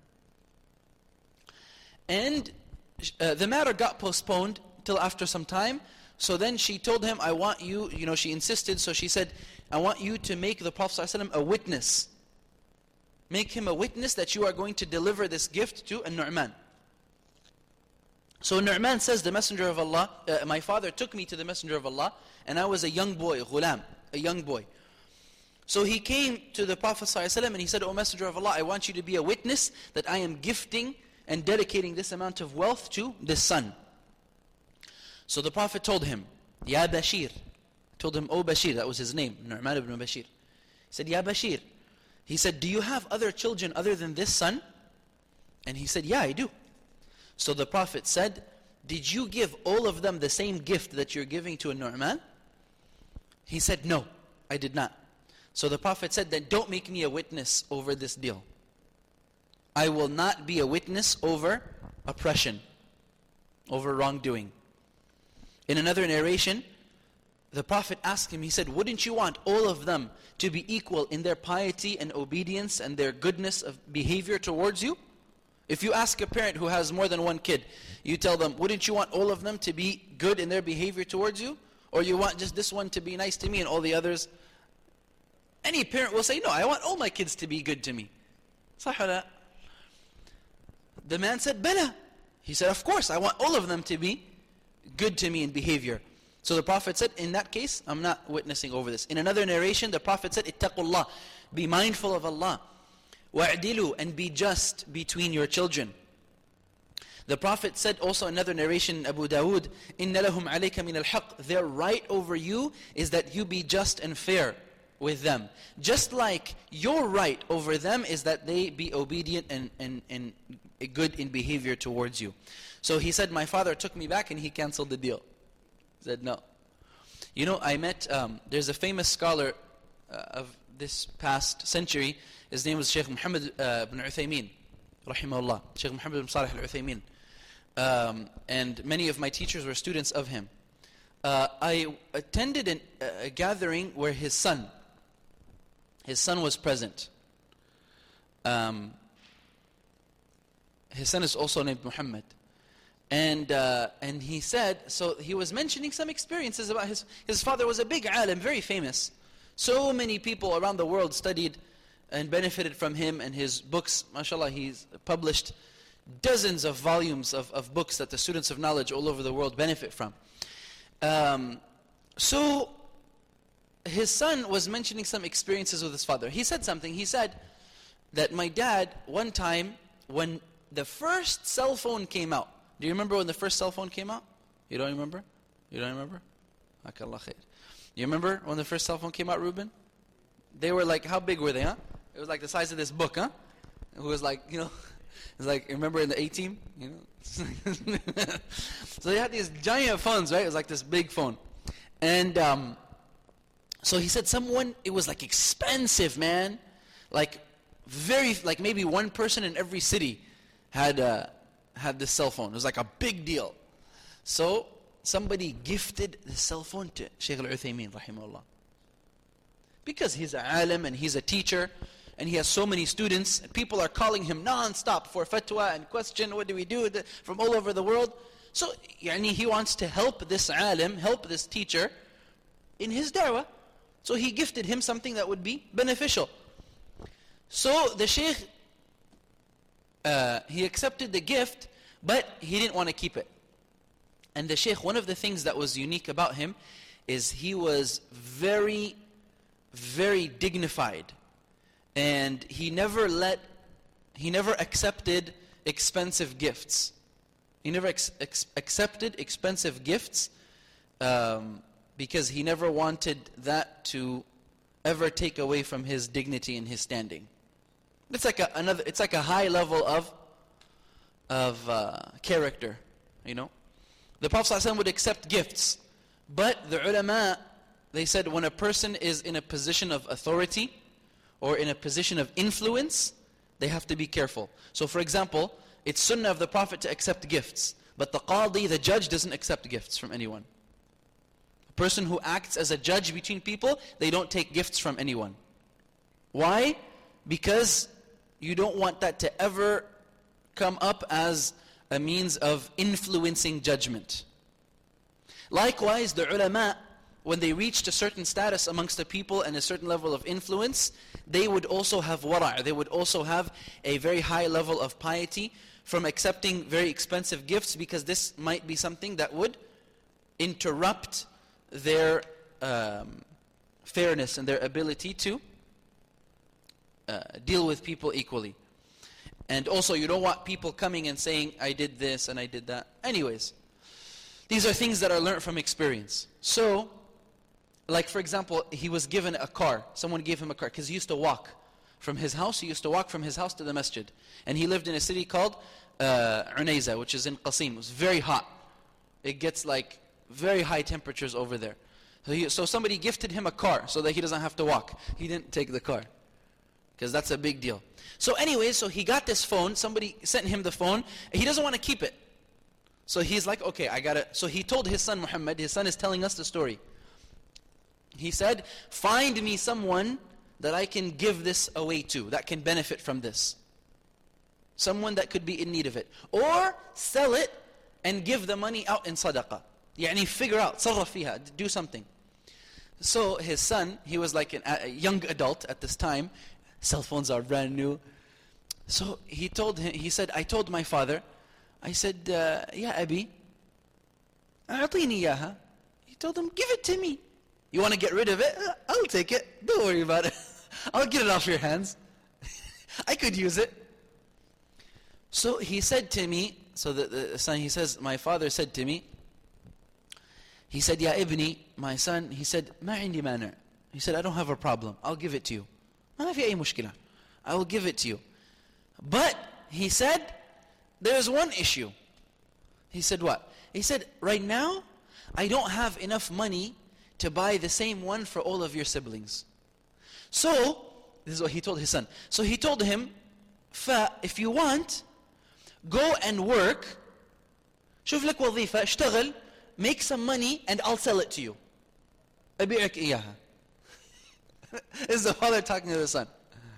And uh, the matter got postponed till after some time. So then she told him, I want you, you know, she insisted, so she said, I want you to make the Prophet ﷺ a witness. Make him a witness that you are going to deliver this gift to Nu'man. So Nu'man says, the Messenger of Allah, uh, my father took me to the Messenger of Allah, and I was a young boy, ghulam, a young boy. So he came to the Prophet ﷺ and he said, O Messenger of Allah, I want you to be a witness that I am gifting and dedicating this amount of wealth to this son. So the Prophet told him, Ya Bashir, told him, O Bashir, that was his name, Nu'man ibn Bashir. He said, Ya Bashir. He said, do you have other children other than this son? And he said, yeah, I do. So the Prophet said, did you give all of them the same gift that you're giving to a Nu'man? He said, no, I did not. So the Prophet said, then don't make me a witness over this deal. I will not be a witness over oppression, over wrongdoing. In another narration, the Prophet asked him, he said, wouldn't you want all of them to be equal in their piety and obedience and their goodness of behavior towards you? If you ask a parent who has more than one kid, you tell them, wouldn't you want all of them to be good in their behavior towards you? Or you want just this one to be nice to me and all the others? Any parent will say, no, I want all my kids to be good to me. صح ولا لا? The man said, Bala. He said, of course, I want all of them to be good to me in behavior. So the Prophet said, in that case, I'm not witnessing over this. In another narration, the Prophet said, ittaqullah, be mindful of Allah. Wa'dilu, and be just between your children. The Prophet said also another narration, Abu Dawood, inna lahum alayka min al-haq, their right over you is that you be just and fair with them. Just like your right over them is that they be obedient and, and, and good in behavior towards you. So he said, my father took me back and he canceled the deal. He said, no. You know, I met, um, there's a famous scholar uh, of this past century. His name was Shaykh Muhammad uh, ibn Uthaymeen, rahimahullah. Shaykh Muhammad ibn Salih al-Uthaymeen. Um, and many of my teachers were students of him. Uh, I attended an, uh, a gathering where his son, his son was present. Um, his son is also named Muhammad. And uh, and he said, so he was mentioning some experiences about his, his father was a big alim, very famous. So many people around the world studied and benefited from him and his books. MashaAllah, he's published dozens of volumes of, of books that the students of knowledge all over the world benefit from. Um, So his son was mentioning some experiences with his father. He said something. He said that my dad, one time, when the first cell phone came out. Do you remember when the first cell phone came out? You don't remember? You don't remember? Akallah khair. You remember when the first cell phone came out, Ruben? They were like, how big were they, huh? It was like the size of this book, huh? It was like, you know, it's like, remember in the A-Team? You know? So they had these giant phones, right? It was like this big phone. And um, so he said someone, it was like expensive, man. Like very, like maybe one person in every city had uh, had this cell phone. It was like a big deal. So somebody gifted the cell phone to Shaykh Al-Uthaymeen, rahimahullah. Because he's an alim and he's a teacher and he has so many students and people are calling him non-stop for fatwa and question, what do we do, from all over the world. So yani, he wants to help this alim, help this teacher in his da'wah. So he gifted him something that would be beneficial. So the Shaykh, uh, he accepted the gift, but he didn't want to keep it. And the Shaykh, one of the things that was unique about him is he was very, very dignified. And he never let, he never accepted expensive gifts. He never ex ex accepted expensive gifts um, because he never wanted that to ever take away from his dignity and his standing. It's like a, another, it's like a high level of, of uh, character, you know. The Prophet ﷺ would accept gifts, but the ulama, they said when a person is in a position of authority or in a position of influence, they have to be careful. So for example, it's sunnah of the Prophet to accept gifts, but the qadi, the judge, doesn't accept gifts from anyone. A person who acts as a judge between people, they don't take gifts from anyone. Why? Because you don't want that to ever come up as a means of influencing judgment. Likewise, the ulama, when they reached a certain status amongst the people and a certain level of influence, they would also have wara', they would also have a very high level of piety from accepting very expensive gifts, because this might be something that would interrupt their um, fairness and their ability to uh, deal with people equally. And also, you don't want people coming and saying, I did this and I did that. Anyways, these are things that are learned from experience. So, like for example, he was given a car. Someone gave him a car because he used to walk from his house. He used to walk from his house to the masjid. And he lived in a city called uh, Unayza, which is in Qasim. It was very hot. It gets like very high temperatures over there. So, he, so somebody gifted him a car so that he doesn't have to walk. He didn't take the car because that's a big deal. So anyway, so he got this phone. Somebody sent him the phone. He doesn't want to keep it. So he's like, okay, I got it. So he told his son Muhammad, his son is telling us the story. He said, find me someone that I can give this away to, that can benefit from this. Someone that could be in need of it. Or sell it and give the money out in sadaqah. Yani figure out, sarraf fiha, do something. So his son, he was like an, a young adult at this time. Cell phones are brand new. So he told him, he said, I told my father, I said, uh, Ya Abi, a'atini yaha. He told him, give it to me. You want to get rid of it? I'll take it. Don't worry about it. I'll get it off your hands. I could use it. So he said to me, so the, the son, he says, my father said to me, he said, Ya Ibni, my son, he said, Ma indi mana'. He said, I don't have a problem. I'll give it to you. Ma fi ay mushkila. I will give it to you. But, he said, there's one issue. He said, what? He said, right now, I don't have enough money to buy the same one for all of your siblings. So, this is what he told his son. So he told him, Fa, if you want, go and work, شوف لك وظيفة, اشتغل, make some money, and I'll sell it to you. أبيعك إياها. This is the father talking to the son.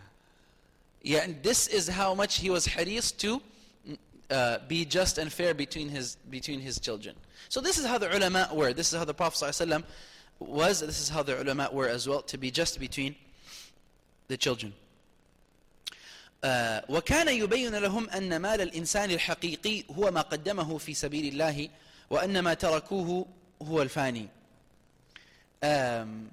Yeah, and this is how much he was haris to uh, be just and fair between his between his children. So this is how the ulama were. This is how the Prophet ﷺ was. This is how the ulama were as well, to be just between the children. uh, وكان يبين لهم أن مال الإنسان الحقيقي هو ما قدمه في سبيل الله وأن ما تركوه هو الفاني. um,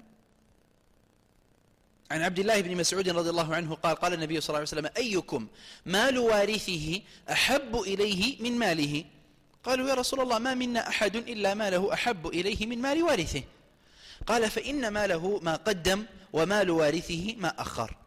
عن عبد الله بن مسعود رضي الله عنه قال قال النبي صلى الله عليه وسلم أيكم مال وارثه أحب إليه من ماله قالوا يا رسول الله ما منا أحد إلا ماله أحب إليه من مال وارثه قال فإن ماله ما قدم ومال وارثه ما أخر.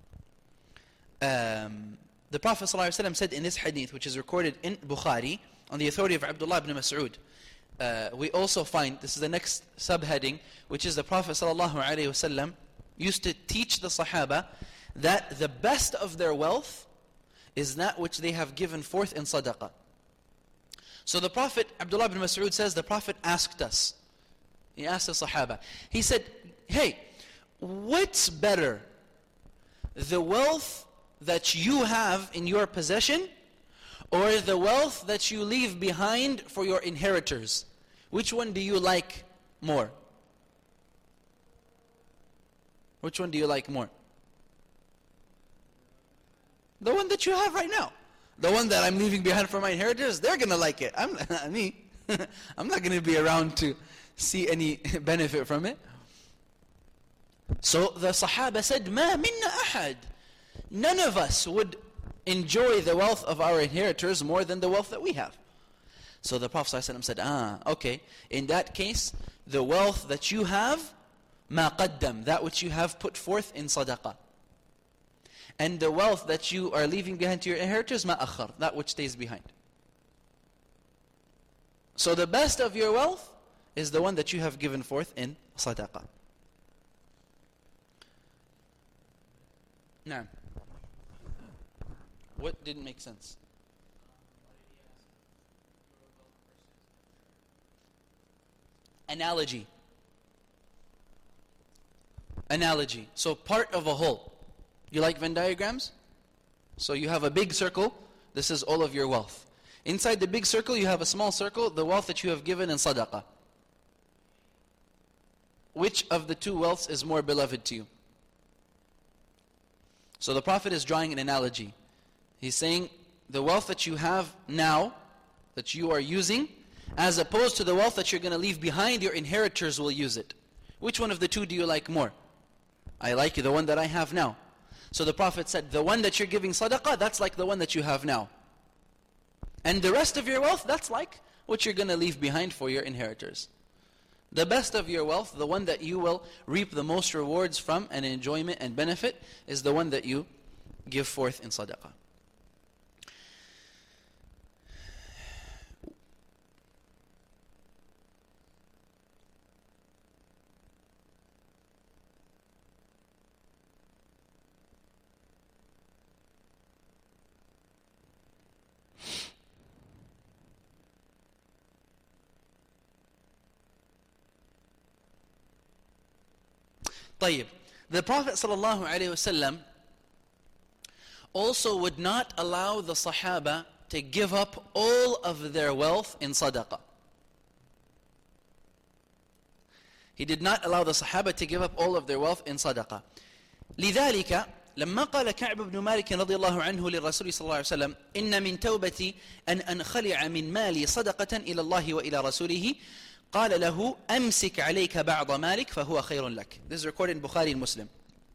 um, The Prophet ﷺ said in this hadith, which is recorded in Bukhari on the authority of Abdullah ibn Mas'ud, uh, we also find, this is the next subheading, which is the Prophet ﷺ used to teach the Sahaba that the best of their wealth is that which they have given forth in sadaqah. So the Prophet, Abdullah ibn Mas'ud says, the Prophet asked us, he asked the Sahaba, he said, hey, what's better, the wealth that you have in your possession or the wealth that you leave behind for your inheritors? Which one do you like more? Which one do you like more? The one that you have right now. The one that I'm leaving behind for my inheritors, they're going to like it. I'm me. I'm not going to be around to see any benefit from it. So the Sahaba said, "Ma minna ahad." None of us would enjoy the wealth of our inheritors more than the wealth that we have. So the Prophet ﷺ said, ah, okay, in that case, the wealth that you have, ma qaddam, that which you have put forth in sadaqah. And the wealth that you are leaving behind to your inheritors, ma akhar, that which stays behind. So the best of your wealth is the one that you have given forth in sadaqah. Now, what didn't make sense? Analogy. Analogy. So part of a whole. You like Venn diagrams? So you have a big circle. This is all of your wealth. Inside the big circle, you have a small circle, the wealth that you have given in sadaqah. Which of the two wealths is more beloved to you? So the Prophet is drawing an analogy. He's saying the wealth that you have now, that you are using, as opposed to the wealth that you're going to leave behind, your inheritors will use it. Which one of the two do you like more? I like the one that I have now. So the Prophet said, the one that you're giving sadaqah, that's like the one that you have now. And the rest of your wealth, that's like what you're going to leave behind for your inheritors. The best of your wealth, the one that you will reap the most rewards from and enjoyment and benefit, is the one that you give forth in sadaqah. طيب. The Prophet ﷺ also would not allow the Sahaba to give up all of their wealth in sadaqah. He did not allow the Sahaba to give up all of their wealth in sadaqah. لذلك لما قال كعب بن مالك رضي الله عنه للرسول صلى الله عليه وسلم إن من توبتي أن أنخلع من مالي صدقة إلى الله وإلى رسوله قال له أمسك عليك بعض مالك فهو خير لك. This is recorded in Bukhari and Muslim.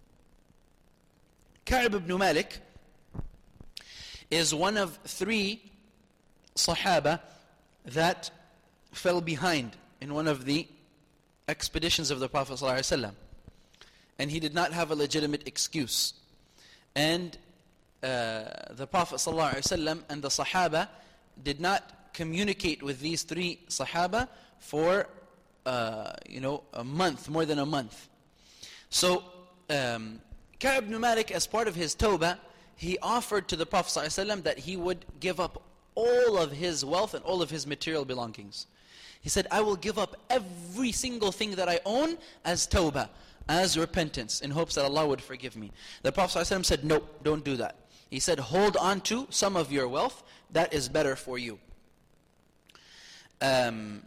Ka'b ibn Malik is one of three Sahaba that fell behind in one of the expeditions of the Prophet ﷺ. And he did not have a legitimate excuse. And uh, the Prophet ﷺ and the Sahaba did not communicate with these three Sahaba for uh, you know, a month, more than a month. So um, Ka'b ibn Malik, as part of his tawbah, he offered to the Prophet ﷺ that he would give up all of his wealth and all of his material belongings. He said, I will give up every single thing that I own as tawbah, as repentance, in hopes that Allah would forgive me. The Prophet ﷺ said, no, don't do that. He said, hold on to some of your wealth, that is better for you. Um,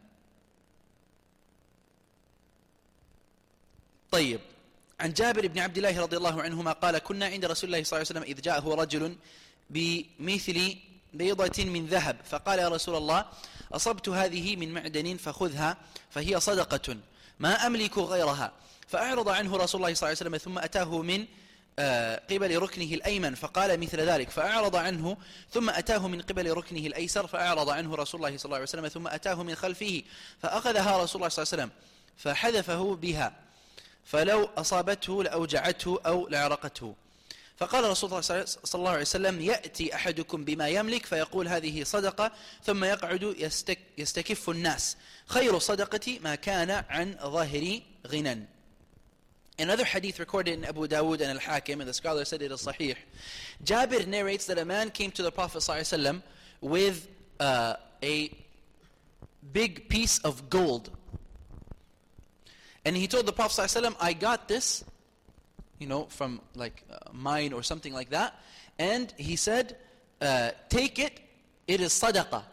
طيب. عن جابر بن عبد الله رضي الله عنهما قال كنا عند رسول الله صلى الله عليه وسلم إذ جاءه رجل بمثل بيضة من ذهب فقال يا رسول الله أصبت هذه من معدن فخذها فهي صدقة ما أملك غيرها. فأعرض عنه رسول الله صلى الله عليه وسلم ثم أتاه من قبل ركنه الأيمن فقال مثل ذلك، فأعرض عنه ثم أتاه من قبل ركنه الأيسر فأعرض عنه رسول الله صلى الله عليه وسلم ثم أتاه من خلفه فأخذها رسول الله صلى الله عليه وسلم فحذفه بها فلو أصابته لأوجعته أو لعرقته. فقال رسول الله صلى الله عليه وسلم: يأتي أحدكم بما يملك فيقول هذه صدقة ثم يقعد يستك يستكف الناس، خير صدقتي ما كان عن ظاهر غنى. Another hadith recorded in Abu Dawood and Al-Hakim, and the scholar said it is sahih. Jabir narrates that a man came to the Prophet ﷺ with uh, a big piece of gold. And he told the Prophet ﷺ, I got this, you know, from like a mine or something like that. And he said, uh, take it, it is sadaqah.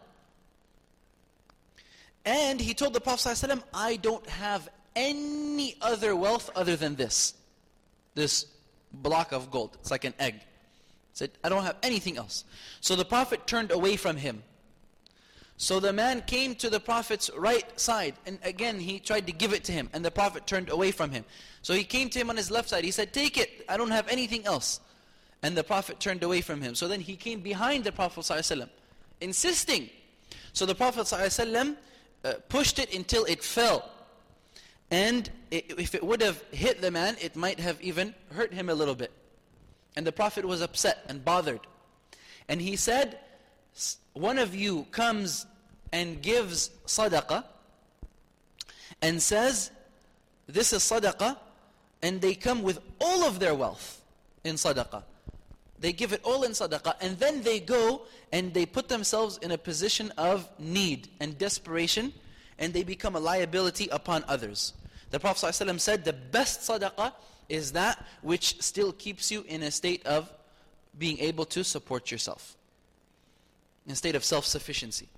And he told the Prophet ﷺ, I don't have any other wealth other than this. This block of gold. It's like an egg. He said, I don't have anything else. So the Prophet turned away from him. So the man came to the Prophet's right side, and again he tried to give it to him, and the Prophet turned away from him. So he came to him on his left side. He said, take it, I don't have anything else. And the Prophet turned away from him. So then he came behind the Prophet ﷺ, insisting. So the Prophet ﷺ uh, pushed it until it fell. And it, if it would have hit the man, it might have even hurt him a little bit. And the Prophet was upset and bothered. And he said, one of you comes and gives sadaqah and says, this is sadaqah, and they come with all of their wealth in sadaqah. They give it all in sadaqah, and then they go and they put themselves in a position of need and desperation, and they become a liability upon others. The Prophet ﷺ said the best sadaqah is that which still keeps you in a state of being able to support yourself, in a state of self-sufficiency.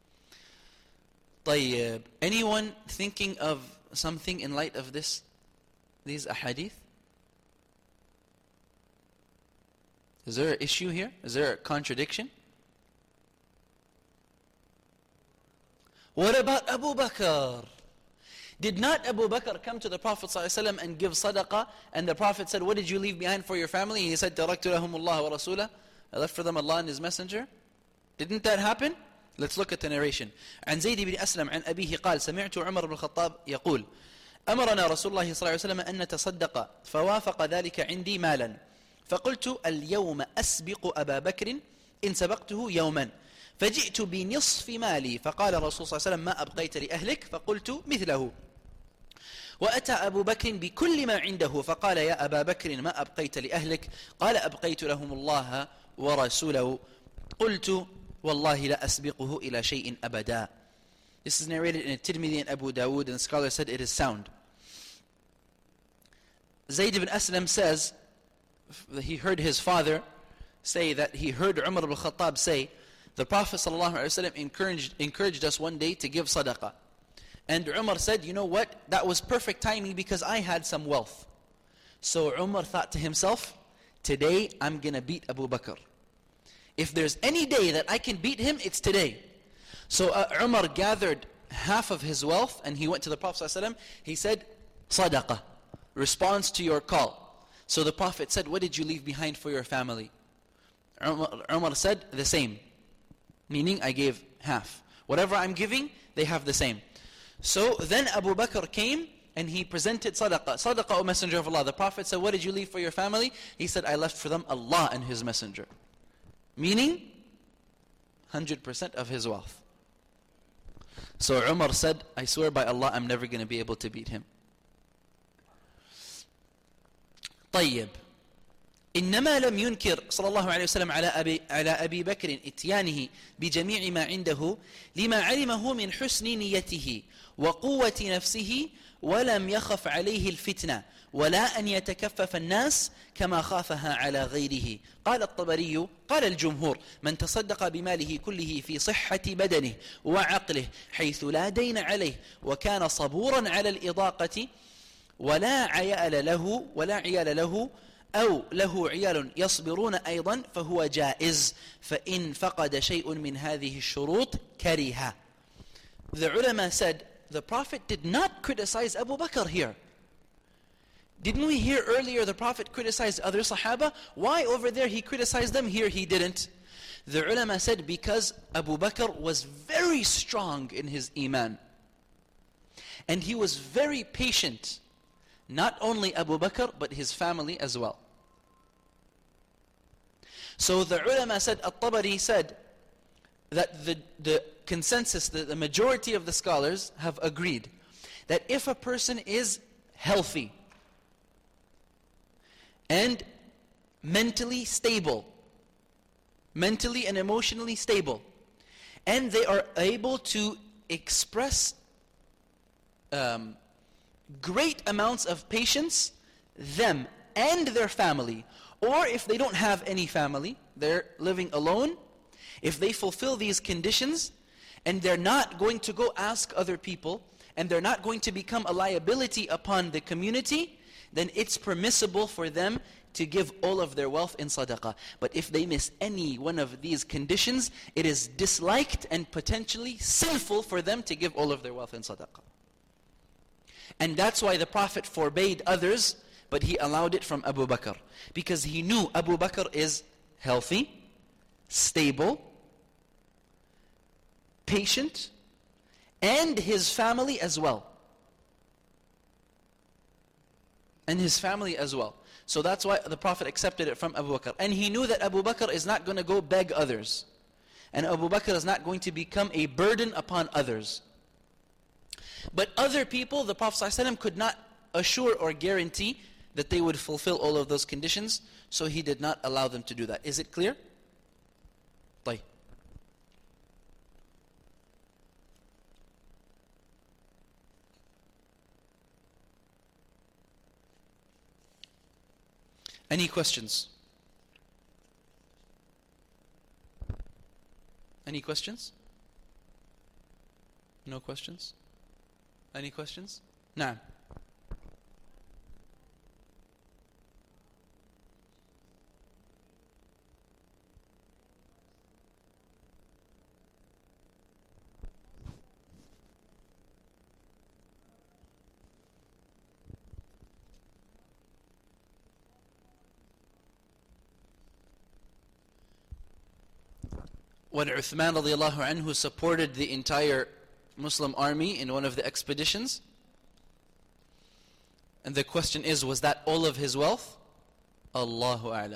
طيب, anyone thinking of something in light of this, these ahadith? Is there an issue here? Is there a contradiction? What about Abu Bakr? Did not Abu Bakr come to the Prophet ﷺ and give sadaqah, and the Prophet said, what did you leave behind for your family? He said, تَرَكْتُ لَهُمُ اللَّهُ وَرَسُولَهُ, I left for them Allah and His Messenger. Didn't that happen? Let's look at the narration. عن زيد بن أسلم عن أبيه قال سمعت عمر بن الخطاب يقول أمرنا رسول الله صلى الله عليه وسلم أن نتصدق فوافق ذلك عندي مالا فقلت اليوم أسبق أبا بكر إن سبقته يوما فجئت بنصف مالي فقال الرسول صلى الله عليه وسلم ما أبقيت لأهلك فقلت مثله وأتى أبو بكر بكل ما عنده فقال يا أبا بكر ما أبقيت لأهلك قال أبقيت لهم الله ورسوله قلت والله لا أسبقه إلى شيء أبدا. This is narrated in Tirmidhi and Abu Dawood, and the scholar said it is sound. Zayd ibn Aslam says that he heard his father say that he heard Umar ibn Khattab say the Prophet ﷺ encouraged, encouraged us one day to give sadaqah. And Umar said, you know what, that was perfect timing because I had some wealth. So Umar thought to himself, today I'm going to beat Abu Bakr. If there's any day that I can beat him, it's today. So uh, Umar gathered half of his wealth and he went to the Prophet ﷺ. He said, sadaqah, response to your call. So the Prophet said, what did you leave behind for your family? Umar, Umar said, the same. Meaning, I gave half. Whatever I'm giving, they have the same. So then Abu Bakr came and he presented sadaqah. Sadaqah, O Messenger of Allah. The Prophet said, what did you leave for your family? He said, I left for them Allah and His Messenger. Meaning, one hundred percent of his wealth. So Umar said, I swear by Allah, I'm never going to be able to beat him. طيب. إنما لم ينكر صلى الله عليه وسلم على أبي, على أبي بكر إتيانه بجميع ما عنده لما علمه من حسن نيته وقوة نفسه ولم يخف عليه الفتنة ولا أن يتكفف الناس كما خافها على غيره. قال الطبري قال الجمهور من تصدق بماله كله في صحة بدنه وعقله حيث لا دين عليه وكان صبورا على الإضاقة ولا عيال له ولا عيال له أو له عيال يصبرون أيضا فهو جائز فإن فقد شيء من هذه الشروط كره. The ulama said the Prophet did not criticize Abu Bakr here. Didn't we hear earlier the Prophet criticized other Sahaba? Why over there he criticized them, here he didn't? The ulama said because Abu Bakr was very strong in his iman. And he was very patient. Not only Abu Bakr, but his family as well. So the ulama said, At-Tabari said, that the, the consensus, the, the majority of the scholars have agreed that if a person is healthy and mentally stable, mentally and emotionally stable, and they are able to express um, great amounts of patience, them and their family, or if they don't have any family, they're living alone, if they fulfill these conditions, and they're not going to go ask other people, and they're not going to become a liability upon the community, then it's permissible for them to give all of their wealth in sadaqah. But if they miss any one of these conditions, it is disliked and potentially sinful for them to give all of their wealth in sadaqah. And that's why the Prophet forbade others, but he allowed it from Abu Bakr. Because he knew Abu Bakr is healthy, stable, patient, and his family as well. And his family as well. So that's why the Prophet accepted it from Abu Bakr. And he knew that Abu Bakr is not going to go beg others. And Abu Bakr is not going to become a burden upon others. But other people, the Prophet ﷺ could not assure or guarantee that they would fulfill all of those conditions. So he did not allow them to do that. Is it clear? طيب. Any questions? Any questions? No questions? Any questions? نعم. When Uthman radiallahu anhu supported the entire Muslim army in one of the expeditions, and the question is, was that all of his wealth? Allahu a'lam.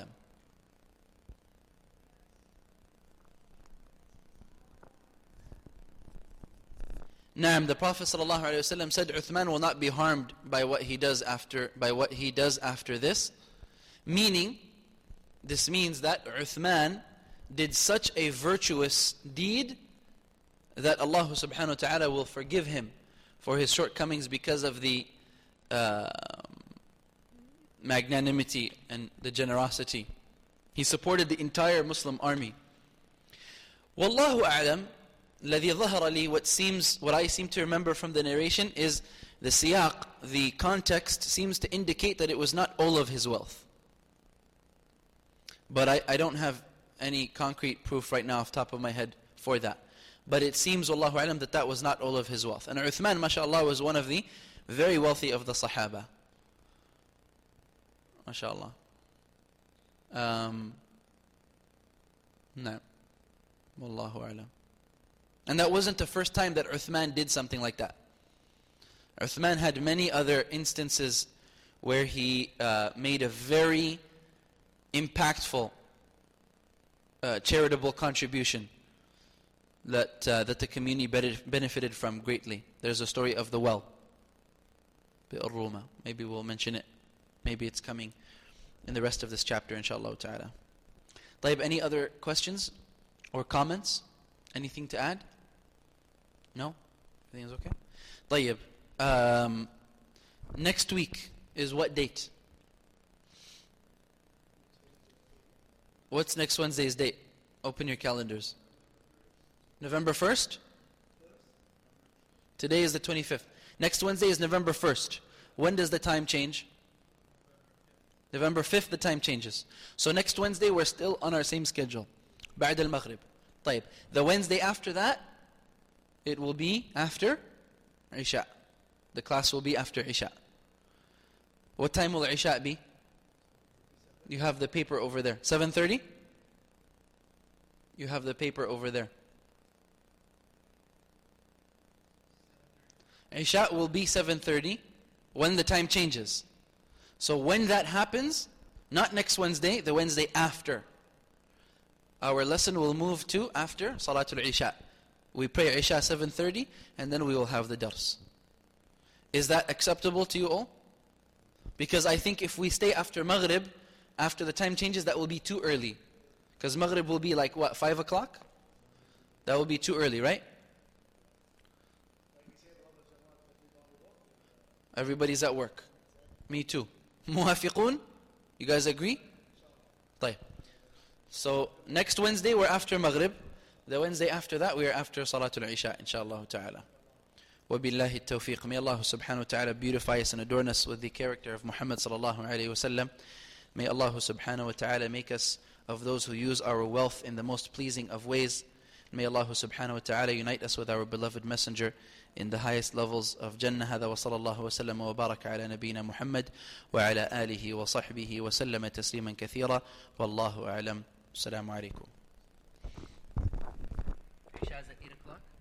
Naam, the Prophet sallallahu alaihi wasallam said Uthman will not be harmed by what he does after by what he does after this. Meaning, this means that Uthman did such a virtuous deed that Allah subhanahu wa ta'ala will forgive him for his shortcomings because of the uh, magnanimity and the generosity. He supported the entire Muslim army. Wallahu a'lam, الذي ظهر لي, what seems, what I seem to remember from the narration is the siyaq, the context seems to indicate that it was not all of his wealth. But I, I don't have any concrete proof right now off the top of my head for that. But it seems, wallahu alam, that that was not all of his wealth. And Uthman, mashallah, was one of the very wealthy of the Sahaba. Mashallah. Um, no. Wallahu alam. And that wasn't the first time that Uthman did something like that. Uthman had many other instances where he uh, made a very impactful Uh, charitable contribution that uh, that the community benefited from greatly. There's a story of the well, Bi'r Ruma. Maybe we'll mention it. Maybe it's coming in the rest of this chapter, inshallah ta'ala. طيب, any other questions or comments? Anything to add? No? Everything is okay? طيب, um, next week is what date? What's next Wednesday's date? Open your calendars. November first? Today is the twenty-fifth. Next Wednesday is November first. When does the time change? November fifth, the time changes. So next Wednesday, we're still on our same schedule. بعد المغرب. طيب. The Wednesday after that, it will be after Isha. The class will be after Isha. What time will Isha be? You have the paper over there. seven thirty? You have the paper over there. Isha will be seven thirty when the time changes. So when that happens, not next Wednesday, the Wednesday after, our lesson will move to after Salatul Isha. We pray Isha seven thirty and then we will have the dars. Is that acceptable to you all? Because I think if we stay after Maghrib, after the time changes, that will be too early. Because Maghrib will be like what, five o'clock? That will be too early, right? Everybody's at work. Me too. Muwafiqun? You guys agree? طيب. So next Wednesday we're after Maghrib. The Wednesday after that we are after Salatul Isha, inshallah ta'ala. وَبِاللَّهِ التَّوْفِيقِ. May Allah subhanahu wa ta'ala beautify us and adorn us with the character of Muhammad sallallahu alayhi wa sallam. May Allah subhanahu wa ta'ala make us of those who use our wealth in the most pleasing of ways. May Allah subhanahu wa ta'ala unite us with our beloved messenger in the highest levels of Jannah. هذا وصلى الله وسلم وبارك على نبينا محمد وعلى آله وصحبه وسلم تسليما كثيرا والله أعلم. السلام عليكم. Isha is at eight o'clock.